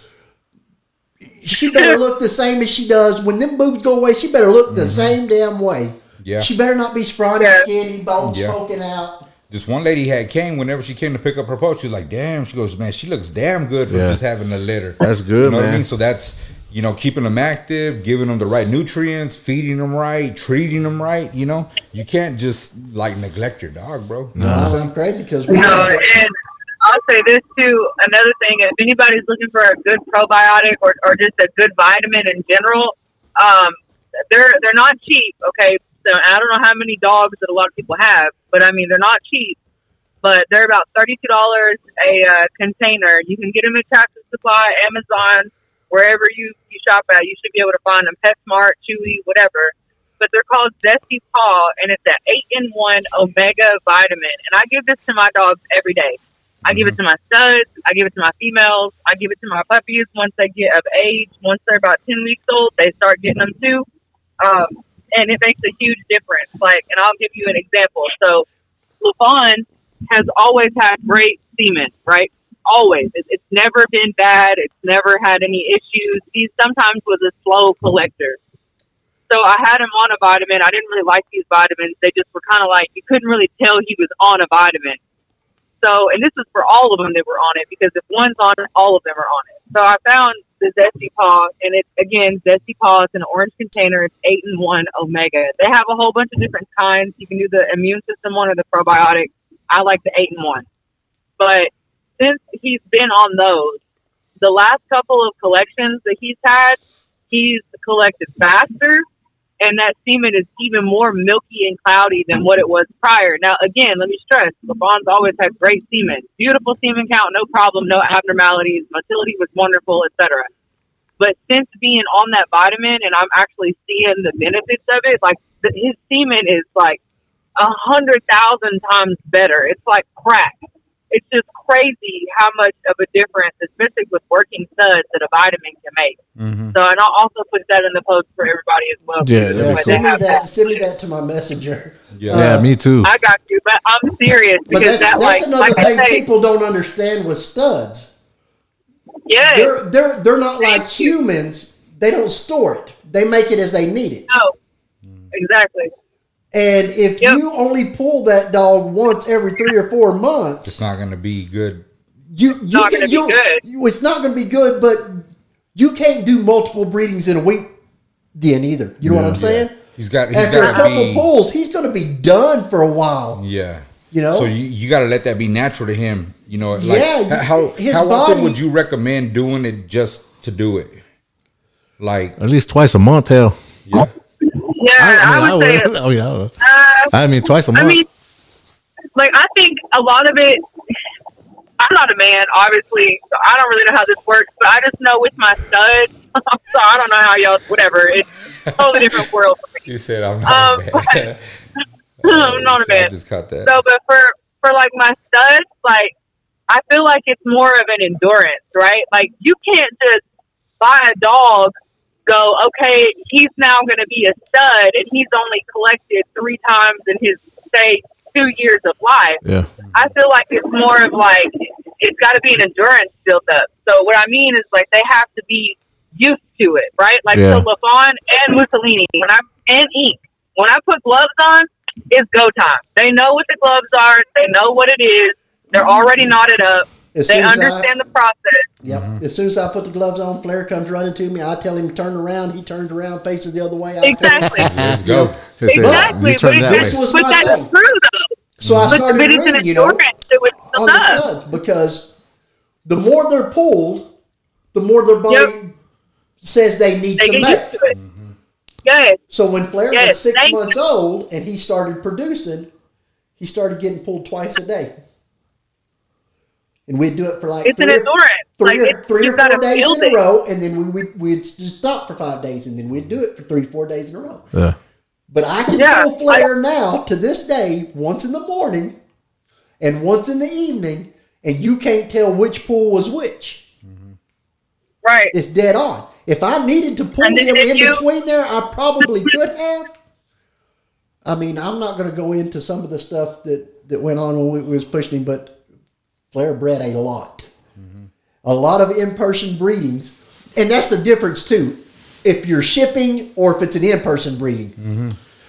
she better look the same as she does. When them boobs go away, she better look the same damn way. Yeah. She better not be scrawny, Yeah. skinny, bones Yeah. smoking out. This one lady had came whenever she came to pick up her pup. She was like, "Damn!" She goes, "Man, she looks damn good for Yeah. just having a litter." That's good, You know what I man. mean? So that's you know keeping them active, giving them the right nutrients, feeding them right, treating them right. You know, you can't just like neglect your dog, bro. You know what I'm saying? I'm crazy because we. No, and I'll say this too. Another thing, if anybody's looking for a good probiotic or, or just a good vitamin in general, um, they're they're not cheap. Okay, so I don't know how many dogs that a lot of people have, but I mean they're not cheap. But they're about thirty-two dollars a uh, container. You can get them at Tractor Supply, Amazon, wherever you, you shop at. You should be able to find them. PetSmart, Chewy, whatever. But they're called Zesty Paw, and it's an eight in one omega vitamin. And I give this to my dogs every day. I give it to my studs. I give it to my females. I give it to my puppies once they get of age. Once they're about ten weeks old, they start getting them too. Um, and it makes a huge difference. Like, and I'll give you an example. So, LaFawn has always had great semen, right? Always. It, it's never been bad. It's never had any issues. He sometimes was a slow collector. So I had him on a vitamin. I didn't really like these vitamins. They just were kind of like, you couldn't really tell he was on a vitamin. So, and this is for all of them that were on it, because if one's on it, all of them are on it. So I found the Zesty Paw, and it's, again, Zesty Paw. It's an orange container. It's eight in one omega. They have a whole bunch of different kinds. You can do the immune system one or the probiotic. I like the eight in one. But since he's been on those, the last couple of collections that he's had, he's collected faster, and that semen is even more milky and cloudy than what it was prior. Now, again, let me stress, LaFawn's always had great semen. Beautiful semen count, no problem, no abnormalities. Motility was wonderful, et cetera. But since being on that vitamin, and I'm actually seeing the benefits of it, like the, his semen is like a hundred thousand times better. It's like crack. It's just crazy how much of a difference, especially with working studs, that a vitamin can make. Mm-hmm. So, and I'll also put that in the post for everybody as well. Yeah, too, that'd Yeah, when send they me have that. Send me that to my messenger. Yeah. Yeah, me too. I got you, but I'm serious But because that's, that, that's like, another like thing I say, people don't understand with studs. yes, They're they're they're not like humans. They don't store it. They make it as they need it. no, exactly. And if Yep. you only pull that dog once every three or four It's months, not going to be good. you you not can gonna be you, good. you- it's not going to be good. But you can't do multiple breedings in a week then either. You know what I'm saying? He's got. He's After a got to couple be. pulls, he's going to be done for a while. Yeah. You know? So you, you got to let that be natural to him. You know, like Yeah, you- how his how body- often would you recommend doing it just to do it? Like, At least twice a month, hell. yeah. Yeah, I, I mean, would I say. would. I mean, I, would. Uh, I mean, twice a month. I mean, like I think a lot of it. I'm not a man, obviously, so I don't really know how this works. But I just know with my studs, so I don't know how y'all. Whatever, it's a totally different world for me. You said I'm not Um, a man. I'm not a I man. just caught that. So, but for for like my studs, like I feel like it's more of an endurance, right? Like you can't just buy a dog, go, okay, he's now going to be a stud, and he's only collected three times in his say two years of life. Yeah. I feel like it's more of like it's got to be an endurance built up. So what I mean is like they have to be used to it, right? Like Yeah. so LaFawn and Mussolini, when I and Ink, when I put gloves on, it's go time. They know what the gloves are. They know what it is. They're already knotted up. As They soon as I- understand the process. Yep. Mm-hmm. As soon as I put the gloves on, Flair comes running to me. I tell him to turn around. He turns around, faces the other way. I Exactly. Let's go. He said, Exactly. "You turn But, that it's, This was but my that's thing. true, though. So I But, started but it's an reading, you know, endurance to it on the up. studs because the more they're pulled, the more their body Yep. says they need They to get make. used to it. Yes. So when Flair was Yes, six thank months you. old and he started producing, he started getting pulled twice a day. And we'd do it for like It's an three, or, endurance. three, Like, or, it's, three or you've got four to days feel in a it. row, and then we would we'd just stop for five days, and then we'd do it for three, four days in a row. Yeah. But I can Yeah, pull Flair now to this day, once in the morning and once in the evening, and you can't tell which pull was which. Right. It's dead on. If I needed to pull And then him if in you- between there, I probably could have. I mean, I'm not going to go into some of the stuff that, that went on when we, we was pushing him, but Flair bred a lot. A lot of in-person breedings. And that's the difference, too. If you're shipping or if it's an in-person breeding.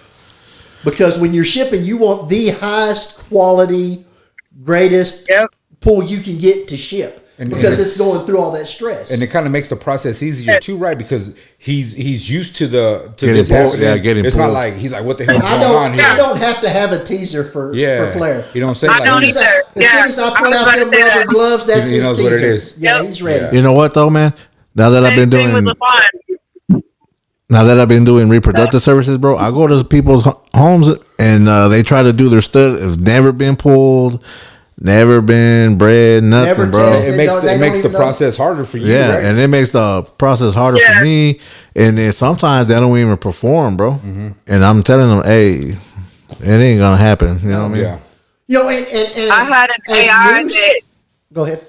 Because when you're shipping, you want the highest quality, greatest Yep. pull you can get to ship. And- because and it's going through all that stress. And it kind of makes the process easier too, right? Because he's he's used to the to Getting this pulled, happening. yeah, getting It's pulled. not like he's like, what the hell is I going don't. on here? I don't have to have a teaser for Yeah, for Flair. you don't say I like don't he's- As either. soon Yeah. as I I pull was out about them to say rubber that. gloves, that's He his knows teaser. what it is. Yeah, Yep. he's ready. Yeah. You know what though, man? Now that I've Same been thing with doing LaFawn. now that I've been doing reproductive services, bro, I go to people's ho- homes and uh, they try to do their stud. It's never been pulled, never been bred, nothing, Never bro. tested. It makes don't- the, they it don't makes the even know. process harder for you, Yeah, right? and it makes the process harder Yeah. for me. And then sometimes they don't even perform, bro. Mm-hmm. And I'm telling them, hey, it ain't gonna happen. You know what I mean? yeah. You know, and, and, and I as- had an as A I news- that Go ahead.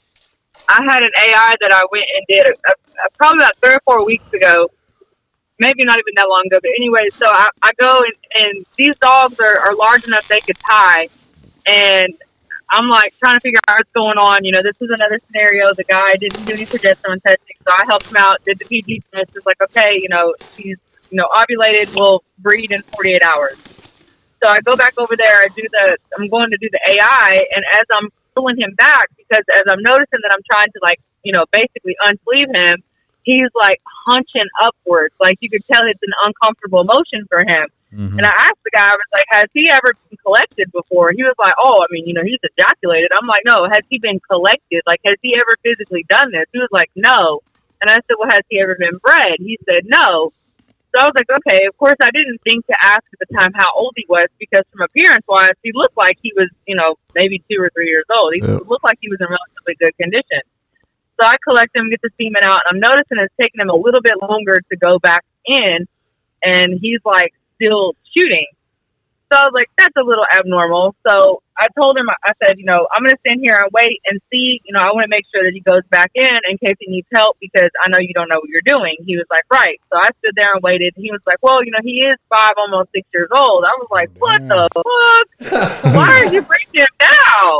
I had an A I that I went and did a, a, a, probably about three or four weeks ago, maybe not even that long ago. But anyway, so I, I go and, and these dogs are, are large enough they could tie, and I'm like trying to figure out what's going on. You know, this is another scenario. The guy didn't do any progesterone testing, so I helped him out. Did the P G test? It's like, okay, you know, he's you know ovulated, will breed in forty-eight hours. So I go back over there. I do the. I'm going to do the A I, and as I'm pulling him back, because as I'm noticing that I'm trying to like, you know, basically unsleeve him, he's like hunching upwards. Like you could tell it's an uncomfortable motion for him. Mm-hmm. And I asked the guy, I was like, has he ever been collected before? He was like, oh, I mean, you know, he's ejaculated. I'm like, no, has he been collected? Like, has he ever physically done this? He was like, no. And I said, well, has he ever been bred? He said, no. So I was like, okay, of course I didn't think to ask at the time how old he was, because from appearance-wise, he looked like he was, you know, maybe two or three years old. He Yep. looked like he was in relatively good condition. So I collect him, get the semen out, and I'm noticing it's taking him a little bit longer to go back in, and he's, like, still shooting. So I was like, that's a little abnormal. So I told him, I said, you know, I'm going to stand here and wait and see. You know, I want to make sure that he goes back in in case he needs help, because I know you don't know what you're doing. He was like, right. So I stood there and waited. He was like, well, you know, he is five, almost six years old. I was like, what the fuck? Why are you bringing him now?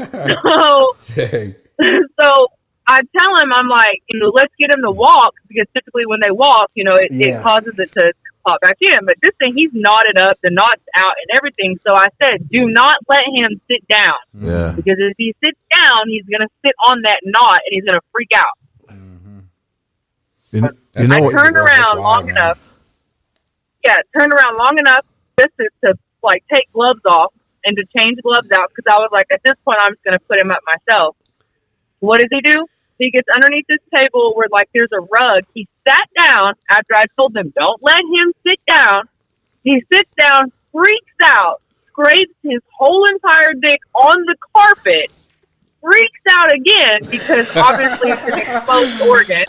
So, Hey. so I tell him, I'm like, you know, let's get him to walk, because typically when they walk, you know, it, Yeah. it causes it to pop back in. But this thing, he's knotted up, the knot's out and everything. So I said, do not let him sit down, Yeah. because if he sits down, he's going to sit on that knot and he's going to freak out. You, you know I what? turned That's around wild, long man. enough. Yeah, turned around long enough just to, to like take gloves off and to change gloves out, because I was like, at this point, I'm just going to put him up myself. What does he do? He gets underneath this table where like there's a rug. He sat down after I told him, don't let him sit down. He sits down, freaks out, scrapes his whole entire dick on the carpet, freaks out again because obviously it's an exposed organ.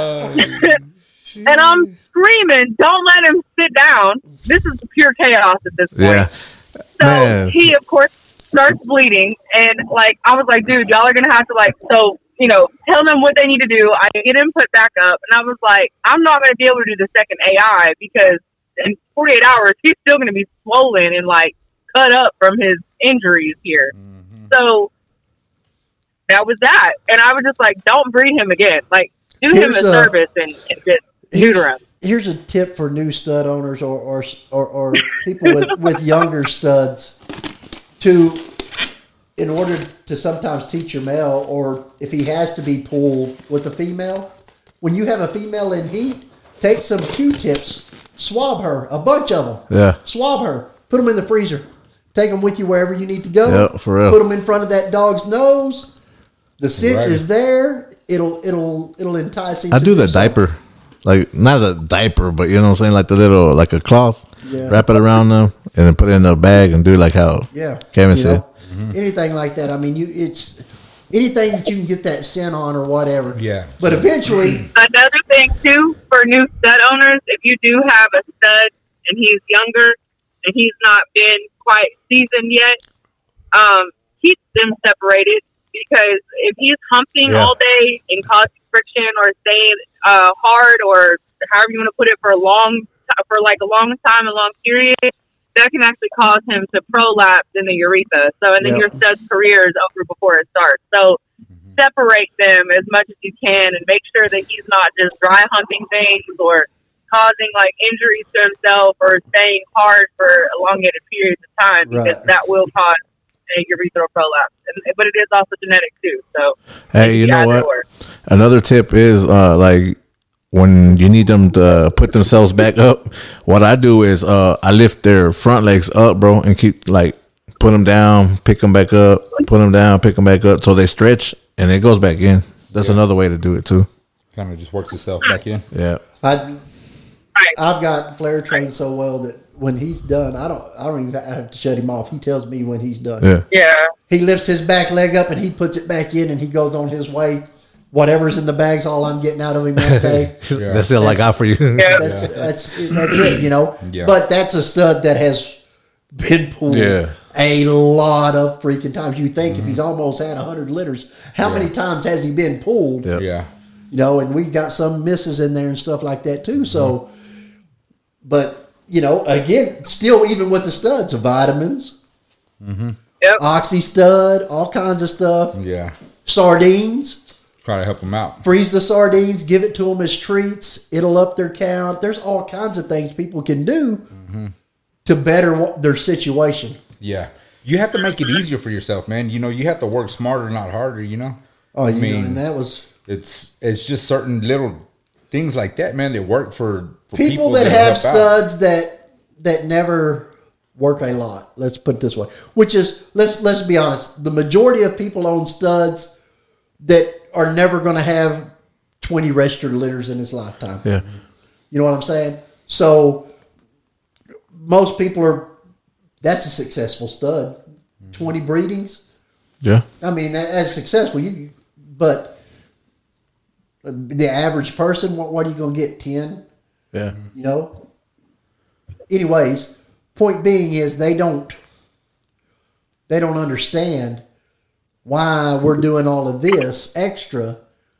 And I'm screaming, don't let him sit down. This is pure chaos at this point. Yeah. So Man. he, of course, starts bleeding. And, like, I was like, dude, y'all are going to have to, like, so, you know, tell them what they need to do. I get him put back up. And I was like, I'm not going to be able to do the second A I because in forty-eight hours, he's still going to be swollen and, like, cut up from his injuries here. Mm-hmm. So that was that. And I was just like, don't breed him again. Like, do him Here's a a- service and, and just neuter him. Here's a tip for new stud owners or or, or, or people with, with younger studs to, in order to sometimes teach your male, or if he has to be pulled with a female, when you have a female in heat, take some Q-tips, swab her, a bunch of them. Yeah. Swab her, put them in the freezer, take them with you wherever you need to go. Yeah, for real. Put them in front of that dog's nose. The scent Right. is there. It'll it'll it'll entice him. I to do the so. diaper, like not a diaper, but you know what I'm saying, like the little, like a cloth, Yeah. wrap it around them, and then put it in a bag and do like how Yeah, Kevin you said. know, anything like that. I mean, you it's anything that you can get that scent on or whatever. Yeah. But eventually, Another thing, too, for new stud owners, if you do have a stud and he's younger and he's not been quite seasoned yet, um, keep them separated. Because if he's humping Yeah. all day and causing friction or staying uh, hard or however you want to put it for a long for like a long time, a long period, that can actually cause him to prolapse in the urethra. So, and then Yeah. your stud's career is over before it starts. So, separate them as much as you can and make sure that he's not just dry humping things or causing like injuries to himself or staying hard for elongated periods of time because Right. that will cause a urethral prolapse. And, but it is also genetic too. So, Hey, you know either what? or. Another tip is uh, like when you need them to put themselves back up. What I do is uh, I lift their front legs up, bro, and keep like put them down, pick them back up, put them down, pick them back up, so they stretch and it goes back in. That's another way to do it too. Kind of just works itself back in. Yeah. I I've got Flair trained so well that when he's done, I don't I don't even have to shut him off. He tells me when he's done. Yeah. Yeah. He lifts his back leg up and he puts it back in and he goes on his way. Whatever's in the bag's all I'm getting out of him that day. Yeah. That's all I got for you. Yeah. That's that's that's it, you know. Yeah. But that's a stud that has been pulled Yeah. a lot of freaking times. You think if he's almost had a hundred litters, how many times has he been pulled? Yeah. Yeah. You know, and we've got some misses in there and stuff like that too. So, but you know, again, still even with the studs, vitamins, Yep. oxy stud, all kinds of stuff, Yeah. sardines. Try to help them out. Freeze the sardines, give it to them as treats. It'll up their count. There's all kinds of things people can do to better what, their situation. Yeah. You have to make it easier for yourself, man. You know, you have to work smarter, not harder, you know? Oh, you I mean, know, and that was It's it's just certain little things like that, man, that work for, for people, people, that that have help out. studs that that never work a lot. Let's put it this way, which is let's let's be honest. The majority of people own studs that are never going to have twenty registered litters in his lifetime. Yeah. You know what I'm saying? So most people are. That's a successful stud. twenty breedings. Yeah. I mean, that, that's successful. You, but the average person, what, what are you going to get? ten? Yeah. You know? Anyways, point being is they don't, they don't understand why we're doing all of this extra.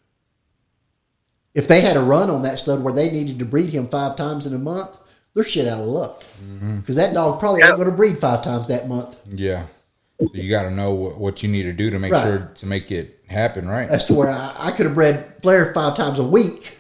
If they had a run on that stud where they needed to breed him five times in a month, they're shit out of luck. Because that dog probably ain't going to breed five times that month. Yeah. So you got to know what, what you need to do to make Right. sure to make it happen, right? As to where I, I could have bred Flair five times a week.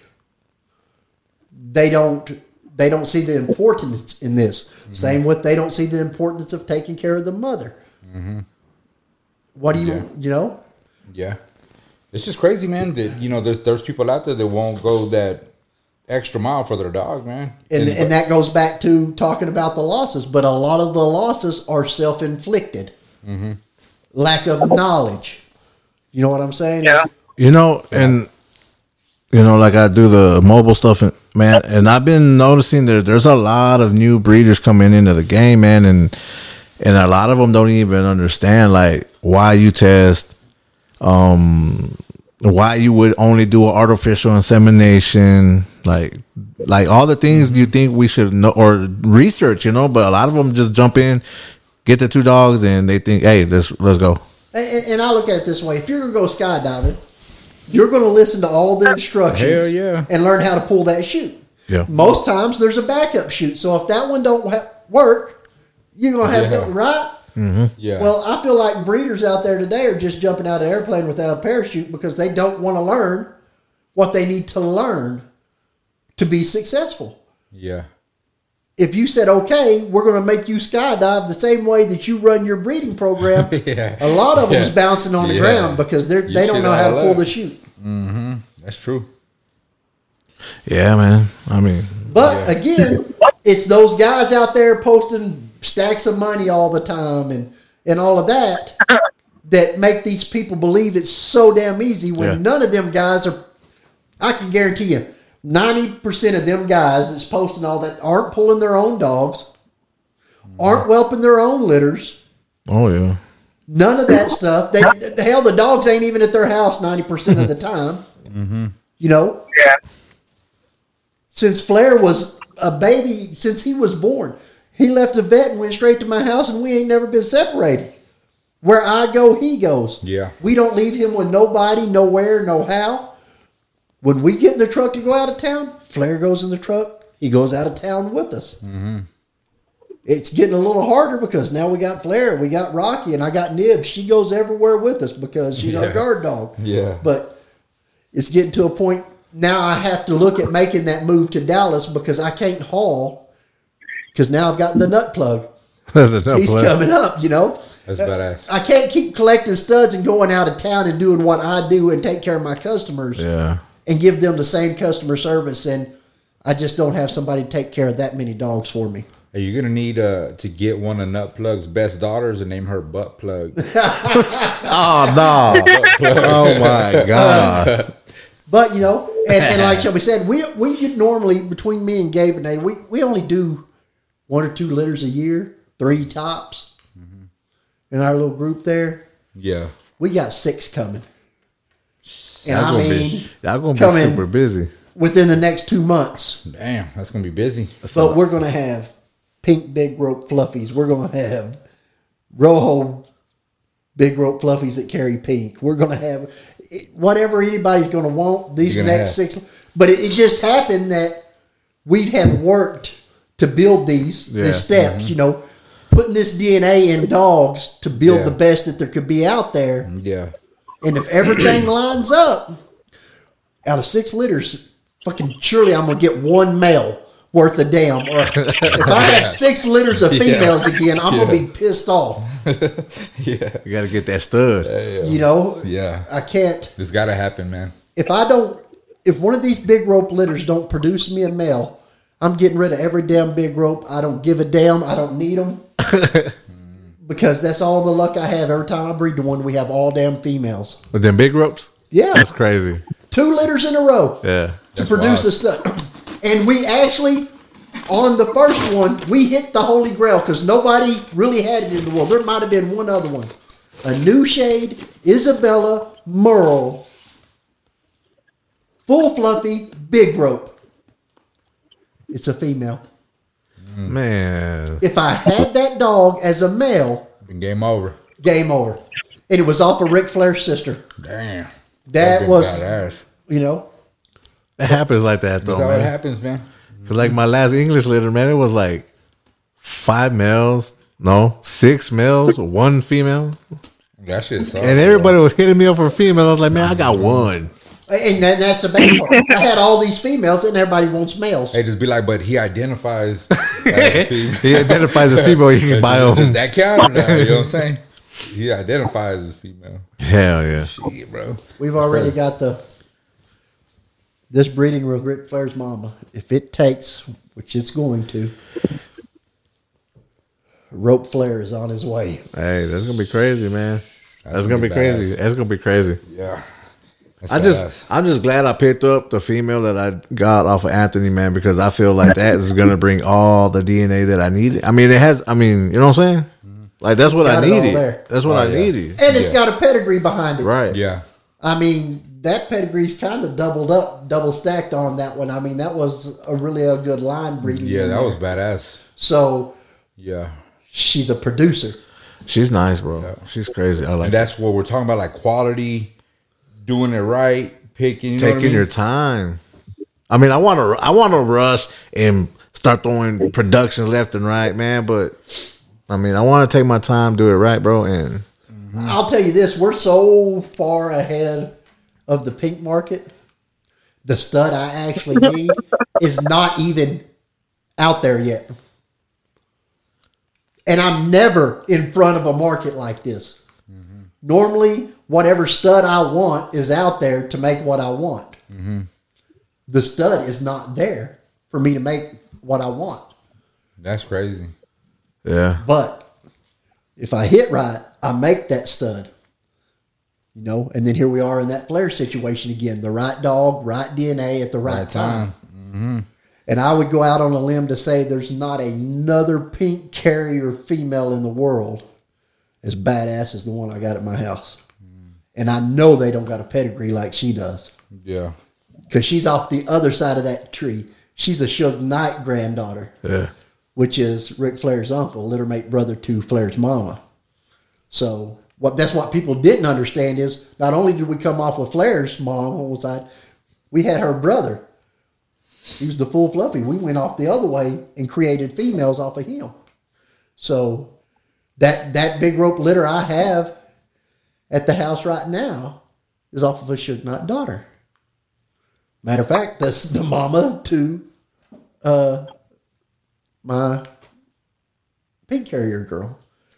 They don't they don't see the importance in this. Mm-hmm. Same with they don't see the importance of taking care of the mother. Mm-hmm. What do you Yeah. you know? Yeah. It's just crazy, man, that, you know, there's, there's people out there that won't go that extra mile for their dog, man. And and that goes back to talking about the losses, but a lot of the losses are self-inflicted. Mm-hmm. Lack of knowledge. You know what I'm saying? Yeah. You know, and you know, like I do the mobile stuff, and man, and I've been noticing there there's a lot of new breeders coming into the game, man, and and a lot of them don't even understand like why you test um, why you would only do an artificial insemination, like like all the things you think we should know or research, you know. But a lot of them just jump in, get the two dogs, and they think, hey, let's let's go. And, and I look at it this way: if you're gonna go skydiving, you're gonna listen to all the instructions, Hell yeah. and learn how to pull that chute. Yeah. Most times there's a backup chute, so if that one don't ha- work, you're gonna have Yeah. that right. Yeah. Well, I feel like breeders out there today are just jumping out of an airplane without a parachute because they don't want to learn what they need to learn to be successful. yeah. If you said, okay, we're going to make you skydive the same way that you run your breeding program, Yeah. a lot of them's Yeah. bouncing on the Yeah. ground because they're, You they don't should know how to all pull up. the chute. That's true. Yeah, man. I mean, But Yeah. again, it's those guys out there posting stacks of money all the time and, and all of that that make these people believe it's so damn easy when Yeah. none of them guys are, I can guarantee you, ninety percent of them guys that's posting all that aren't pulling their own dogs, aren't whelping their own litters, oh yeah. none of that stuff. They, hell, the dogs ain't even at their house ninety percent of the time. You know? Yeah. Since Flair was a baby, since he was born, he left the vet and went straight to my house, and we ain't never been separated. Where I go, he goes. Yeah. We don't leave him with nobody, nowhere, no how. When we get in the truck to go out of town, Flair goes in the truck. He goes out of town with us. Mm-hmm. It's getting a little harder because now we got Flair, we got Rocky, and I got Nibs. She goes everywhere with us because she's our Yeah. guard dog. Yeah. But it's getting to a point now I have to look at making that move to Dallas because I can't haul because now I've got the nut plug. No He's play. coming up, you know. That's badass. I can't keep collecting studs and going out of town and doing what I do and take care of my customers Yeah. and give them the same customer service. And I just don't have somebody to take care of that many dogs for me. Are you gonna need uh, to get one of Nut Plug's best daughters and name her Butt Plug? Oh no. Oh my God. But, you know, and, and like Shelby said, we we normally, between me and Gabe and Nate, we, we only do one or two litters a year, three tops. Mm-hmm. In our little group there, Yeah. we got six coming. And Y'all I gonna mean, be, y'all gonna be coming super busy. within the next two months. Damn, that's gonna be busy. But we're going to have pink big rope fluffies. We're going to have Rojo big rope fluffies that carry pink. We're going to have whatever anybody's going to want these You're gonna next have. six. But it, it just happened that we have worked to build these, Yeah. these steps, you know, putting this D N A in dogs to build Yeah. the best that there could be out there. Yeah. And if everything lines up, out of six litters, fucking surely I'm going to get one male worth a damn. Or if I have six litters of females again, I'm going to be pissed off. Yeah. You gotta get that stud. You know? Yeah. I can't. It's gotta happen, man. If I don't, if one of these big rope litters don't produce me a male, I'm getting rid of every damn big rope. I don't give a damn. I don't need them. Because that's all the luck I have. Every time I breed to one, we have all damn females. But then big ropes? Yeah. That's crazy. Two litters in a row. Yeah. to That's produce wild. a stud. And we actually, on the first one, we hit the holy grail because nobody really had it in the world. There might have been one other one. A New Shade, Isabella, Merle, full fluffy, big rope. It's a female. Man. If I had that dog as a male, Game over. game over. And it was off of Ric Flair's sister. Damn. That That'd been was, badass. you know, It happens like that though, That's how it man. happens, man. Cause like my last English litter, man, it was like five males, no, six males, one female. That shit sucks. And everybody was hitting me up for females. I was like, man, I got one. and that, that's the bad part. I had all these females and everybody wants males. Hey, just be like, but he identifies as a female. He identifies as female, you can buy Does them. that count or not? You know what I'm saying? He identifies as female. Hell yeah. Shit, bro. We've already got the this breeding with Ric Flair's mama. If it takes, which it's going to, Rope Flair is on his way. Hey, that's gonna be crazy, man. That's, gonna gonna be be crazy. badass. That's gonna be crazy. Yeah. That's I badass. just, I'm just glad I picked up the female that I got off of Anthony, man, because I feel like that is gonna bring all the D N A that I needed. I mean, it has. I mean, you know what I'm saying? Like that's It's what I got it all needed. there. That's what Oh, I yeah. needed. And it's Yeah. got a pedigree behind it. Right. Yeah. I mean, that pedigree's kind of doubled up, double stacked on that one. I mean, that was a really a good line breeding. Yeah, in that there. was badass. So Yeah. she's a producer. She's nice, bro. She's crazy. I like And that's what we're talking about, like quality, doing it right, picking, you know taking what I mean? your time. I mean, I want to, I want to rush and start throwing productions left and right, man. But I mean, I want to take my time, do it right, bro. And I'll tell you this: we're so far ahead of the pink market. The stud I actually need is not even out there yet, and I'm never in front of a market like this. Mm-hmm. Normally, whatever stud I want is out there to make what I want. Mm-hmm. The stud is not there for me to make what I want. That's crazy. yeah, But if I hit right, I make that stud. You know, and then here we are in that Flair situation again. The right dog, right D N A at the right, Right time. time. Mm-hmm. And I would go out on a limb to say there's not another pink carrier female in the world as badass as the one I got at my house. Mm. And I know they don't got a pedigree like she does. Yeah. Because she's off the other side of that tree. She's a Suge Knight granddaughter, yeah, which is Ric Flair's uncle, littermate brother to Flair's mama. So what that's what people didn't understand is not only did we come off with Flair's mom on one side, we had her brother. He was the full fluffy. We went off the other way and created females off of him. So that that big rope litter I have at the house right now is off of a Suge Knight daughter. Matter of fact, that's the mama to uh, my pink carrier girl.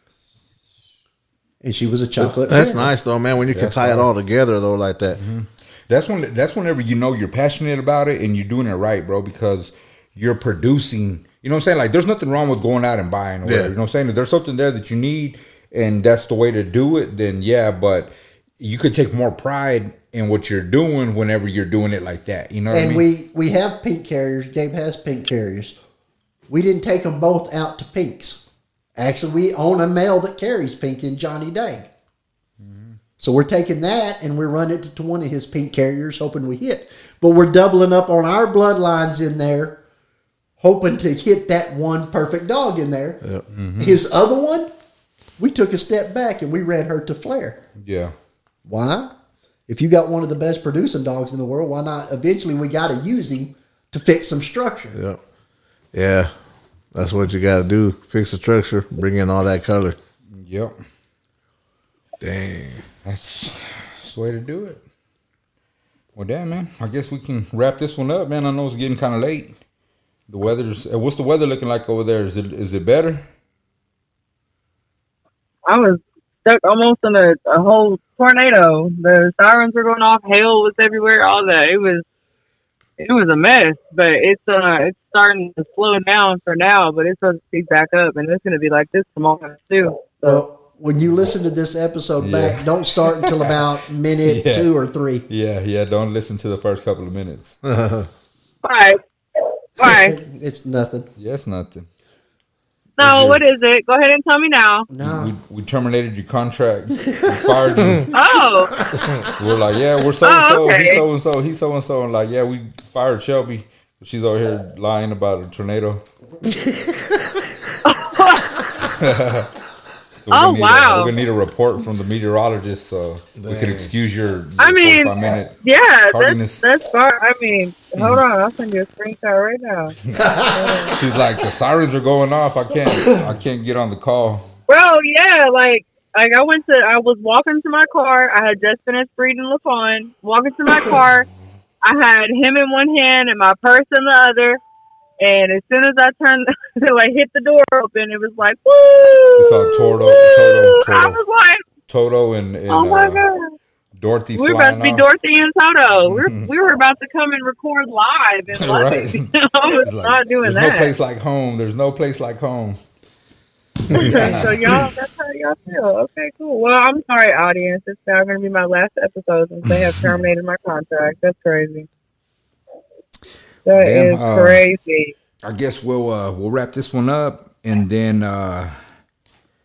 And she was a chocolate. that's fairy. nice though, man. When you can tie it all together though, like that. Mm-hmm. That's when that's whenever you know you're passionate about it and you're doing it right, bro, because you're producing. You know what I'm saying? Like, there's nothing wrong with going out and buying or whatever. Yeah. You know what I'm saying? If there's something there that you need and that's the way to do it, then yeah, but you could take more pride in what you're doing whenever you're doing it like that. You know what And I mean? we, we have pink carriers. Gabe has pink carriers. We didn't take them both out to pinks. Actually, we own a male that carries pink in Johnny Day. Mm-hmm. So we're taking that and we're running it to one of his pink carriers, hoping we hit. But we're doubling up on our bloodlines in there, hoping to hit that one perfect dog in there. Yep. Mm-hmm. His other one, we took a step back and we ran her to Flair. Yeah. Why? If you got one of the best producing dogs in the world, why not? Eventually, we got to use him to fix some structure. Yep. Yeah, that's what you got to do. Fix the structure, bring in all that color. Yep. Dang. That's, that's the way to do it. Well, damn, man. I guess we can wrap this one up, man. I know it's getting kind of late. The weather's. uh, What's the weather looking like over there? Is it is it better? I was stuck almost in a, a whole tornado. The sirens were going off. Hail was everywhere. All that. It was it was a mess. But it's uh it's starting to slow down for now. But it's supposed to pick back up, and it's going to be like this tomorrow too. So Well, when you listen to this episode Yeah. back, don't start until about minute Yeah. two or three. Yeah, yeah. Don't listen to the first couple of minutes. why? Why? It's nothing. Yeah, it's nothing. No, what is it? Go ahead and tell me now. No. We, we terminated your contract. We fired you. Oh, We're like, yeah, we're so and Oh, so. okay. He's so and so. He's so and so. And like, yeah, we fired Shelby. She's over here lying about a tornado. So we're Oh, gonna need wow. A, we're gonna need a report from the meteorologist so we can excuse your, your I mean, forty-five minute yeah, tardiness. that's that's far. I mean, hold on, I'll send you a screenshot right now. She's like, the sirens are going off. I can't. I can't get on the call. Well, yeah, like like I went to, I was walking to my car. I had just finished breeding LaFawn. Walking to my car, I had him in one hand and my purse in the other. And as soon as I turned, like hit the door open, it was like, woo! You saw Toto, Toto, I Toto, was like, Toto, and, and oh my uh, god. Dorothy. We were about flying to be off. Dorothy and Toto. We were, we were about to come and record live in Right. London. I was It's like, not doing There's that. no place like home. There's no place like home. So y'all, that's how y'all feel. Okay, cool. Well, I'm sorry, audience. It's now going to be my last episode since they have terminated my contract. That's crazy. That Damn, is uh, crazy. I guess we'll uh, we'll wrap this one up, and then uh,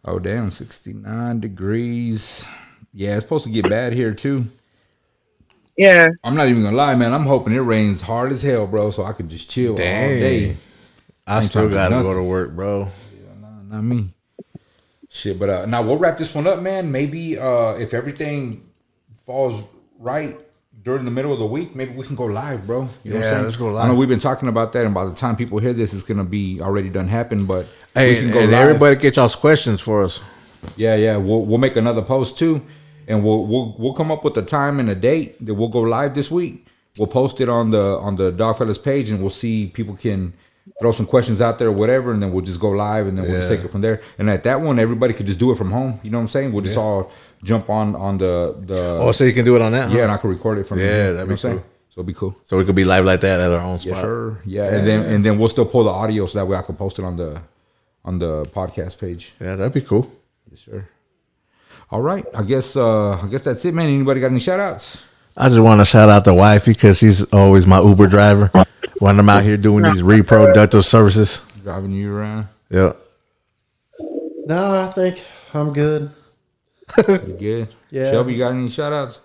Oh, damn, sixty-nine degrees. Yeah, it's supposed to get bad here, too. Yeah. I'm not even going to lie, man. I'm hoping it rains hard as hell, bro, so I can just chill Dang. all day. I Ain't still trying to do got to go nothing. to work, bro. Yeah, nah, not me. Shit, but uh, now we'll wrap this one up, man. Maybe uh, if everything falls right during the middle of the week, maybe we can go live, bro. You know what I'm Yeah, saying? let's go I live. know we've been talking about that, and by the time people hear this, it's going to be already done happen, but we Hey, can and, go and live. everybody get y'all's questions for us. Yeah, yeah. We'll we'll make another post too, and we'll we'll we'll come up with a time and a date that we'll go live this week. We'll post it on the on the Dogfellas page, and we'll see people can throw some questions out there or whatever, and then we'll just go live, and then we'll just Yeah. take it from there. And at that one, everybody could just do it from home. You know what I'm saying? We'll just all jump on on the the Oh, so you can do it on that? Huh? yeah, and I can record it from Yeah, here. that'd You know be what I'm saying? cool. So it'll be cool. So we could be live like that at our own spot. Yeah, sure. Yeah, and then and then we'll still pull the audio so that way I can post it on the on the podcast page. Yeah, that'd be cool. Yes, sir. All right. I guess uh I guess that's it, man. Anybody got any shout outs? I just want to shout out to wifey because she's always my Uber driver when I'm out here doing these reproductive services. Driving you around. Yeah. No, I think I'm good. You good? Yeah. Shelby, you got any shout outs?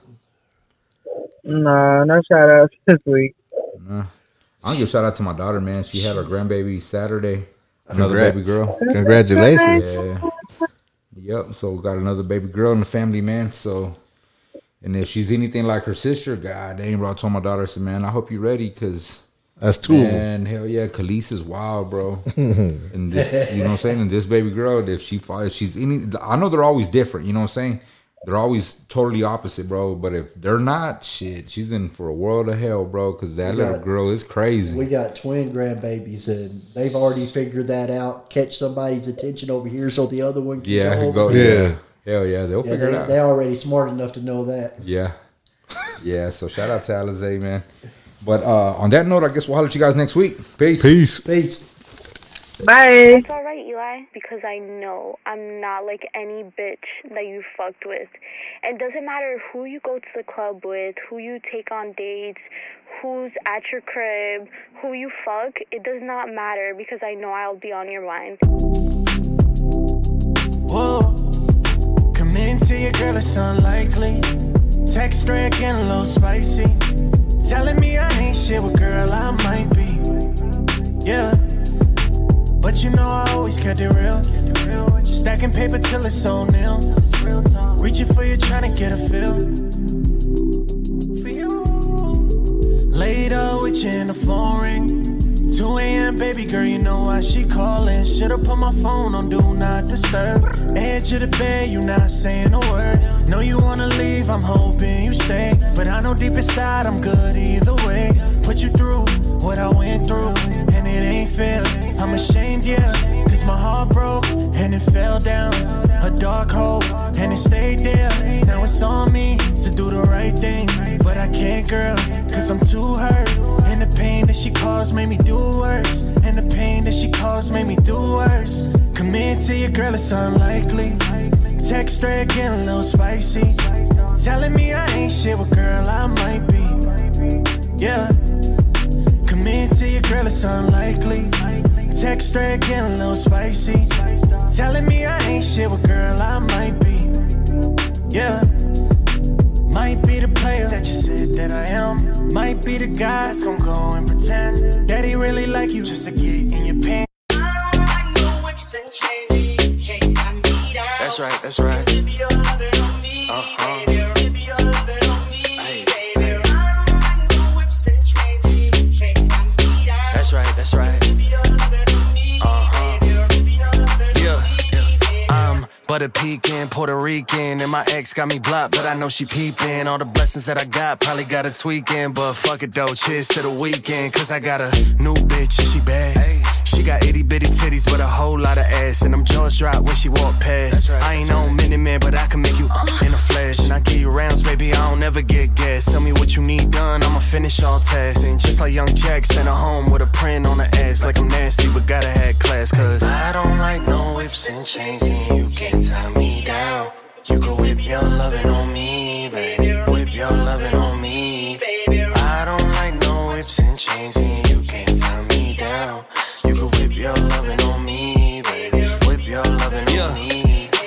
No, no shout outs this week. No. I'll give a shout out to my daughter, man. She had her grandbaby Saturday. Another Congrats. baby girl. Congratulations. Yeah. Yep. So we got another baby girl in the family, man. So, and if she's anything like her sister, God dang, bro. I told my daughter, I said, man, I hope you're ready because, That's two of them. man, hell yeah, Khalees is wild, bro. And this, you know what I'm saying? And this baby girl, if she, if she's any, I know they're always different, you know what I'm saying? They're always totally opposite, bro. But if they're not, shit, she's in for a world of hell, bro. Because that We little got- girl is crazy. We got twin grandbabies, and they've already figured that out. Catch somebody's attention over here so the other one can yeah, go over go, there. yeah, hell yeah, they'll Yeah, figure it they, out. they're already smart enough to know that. Yeah. Yeah, so shout out to Alizé, man. But uh, on that note, I guess we'll holler at you guys next week. Peace. Peace. Peace. Bye. It's all right, Eli, because I know I'm not like any bitch that you fucked with. And it doesn't matter who you go to the club with, who you take on dates, who's at your crib, who you fuck. It does not matter because I know I'll be on your mind. Whoa, come into your girl, it's unlikely. Text straight getting a little spicy. Telling me I ain't shit, well, girl, I might be. Yeah. But you know I always kept it real. Stacking paper till it's so nil. Reaching for you, trying to get a feel. For you. Later with you in the phone ring. two a.m. baby girl, you know why she calling. Should've put my phone on do not disturb. Edge of the bed, you not saying a word. Know you wanna leave, I'm hoping you stay. But I know deep inside I'm good either way. Put you through what I went through, and it ain't fair. I'm ashamed, yeah, cause my heart broke and it fell down a dark hole and it stayed there. Now it's on me to do the right thing, but I can't, girl, cause I'm too hurt. And the pain that she caused made me do worse. And the pain that she caused made me do worse. Commit to your girl, it's unlikely. Text straight getting a little spicy. Telling me I ain't shit, well, girl, I might be. Yeah. Commit to your girl, it's unlikely. Text straight getting a little spicy. Telling me I ain't shit, well, girl, I might be. Yeah. Might be the player that you said that I am. Might be the guy that's gonna go and pretend that he really like you just to get in your pants. That's right, that's right. Uh-huh. That's right, that's right. Uh-huh. Yeah, yeah. I'm but a pecan, Puerto Rican, and my ex got me blocked, but I know she peeping. All the blessings that I got probably got her tweaking, but fuck it though, cheers to the weekend, cause I got a new bitch and she bad. She got itty bitty titties with a whole lot of ass, and I'm jaws drop when she walk past. Right, I ain't no mini man, but I can make you uh, in a flash. And I give you rounds, baby, I don't never get gas. Tell me what you need done, I'ma finish all tasks. And just like Young Jack, sent her home with a print on her ass, like I'm nasty, but gotta have class. Cause I don't like no whips and chains, and you can't tie me down. You can whip your lovin' on me, baby. Whip your lovin' on me. I don't like no whips and chains, and you can't tie me down. You can whip your lovin' on me, baby. Whip your lovin' yeah. on me.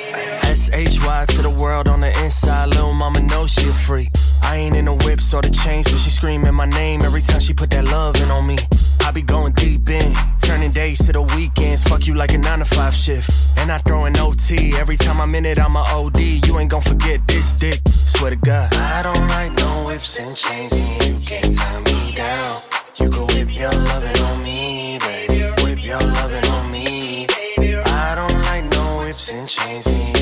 wide to the world on the inside. Little mama knows she a freak. I ain't in the whips or the chains, so she screaming my name every time she put that love in on me. I be going deep in, turning days to the weekends. Fuck you like a nine to five shift. And I throw an O T. Every time I'm in it, I'm a O D. You ain't gon' forget this dick, swear to God. I don't like no whips and chains, and you can't tie me down. You can whip your lovin' on me, baby. Whip your lovin' on me. I don't like no whips and chains, and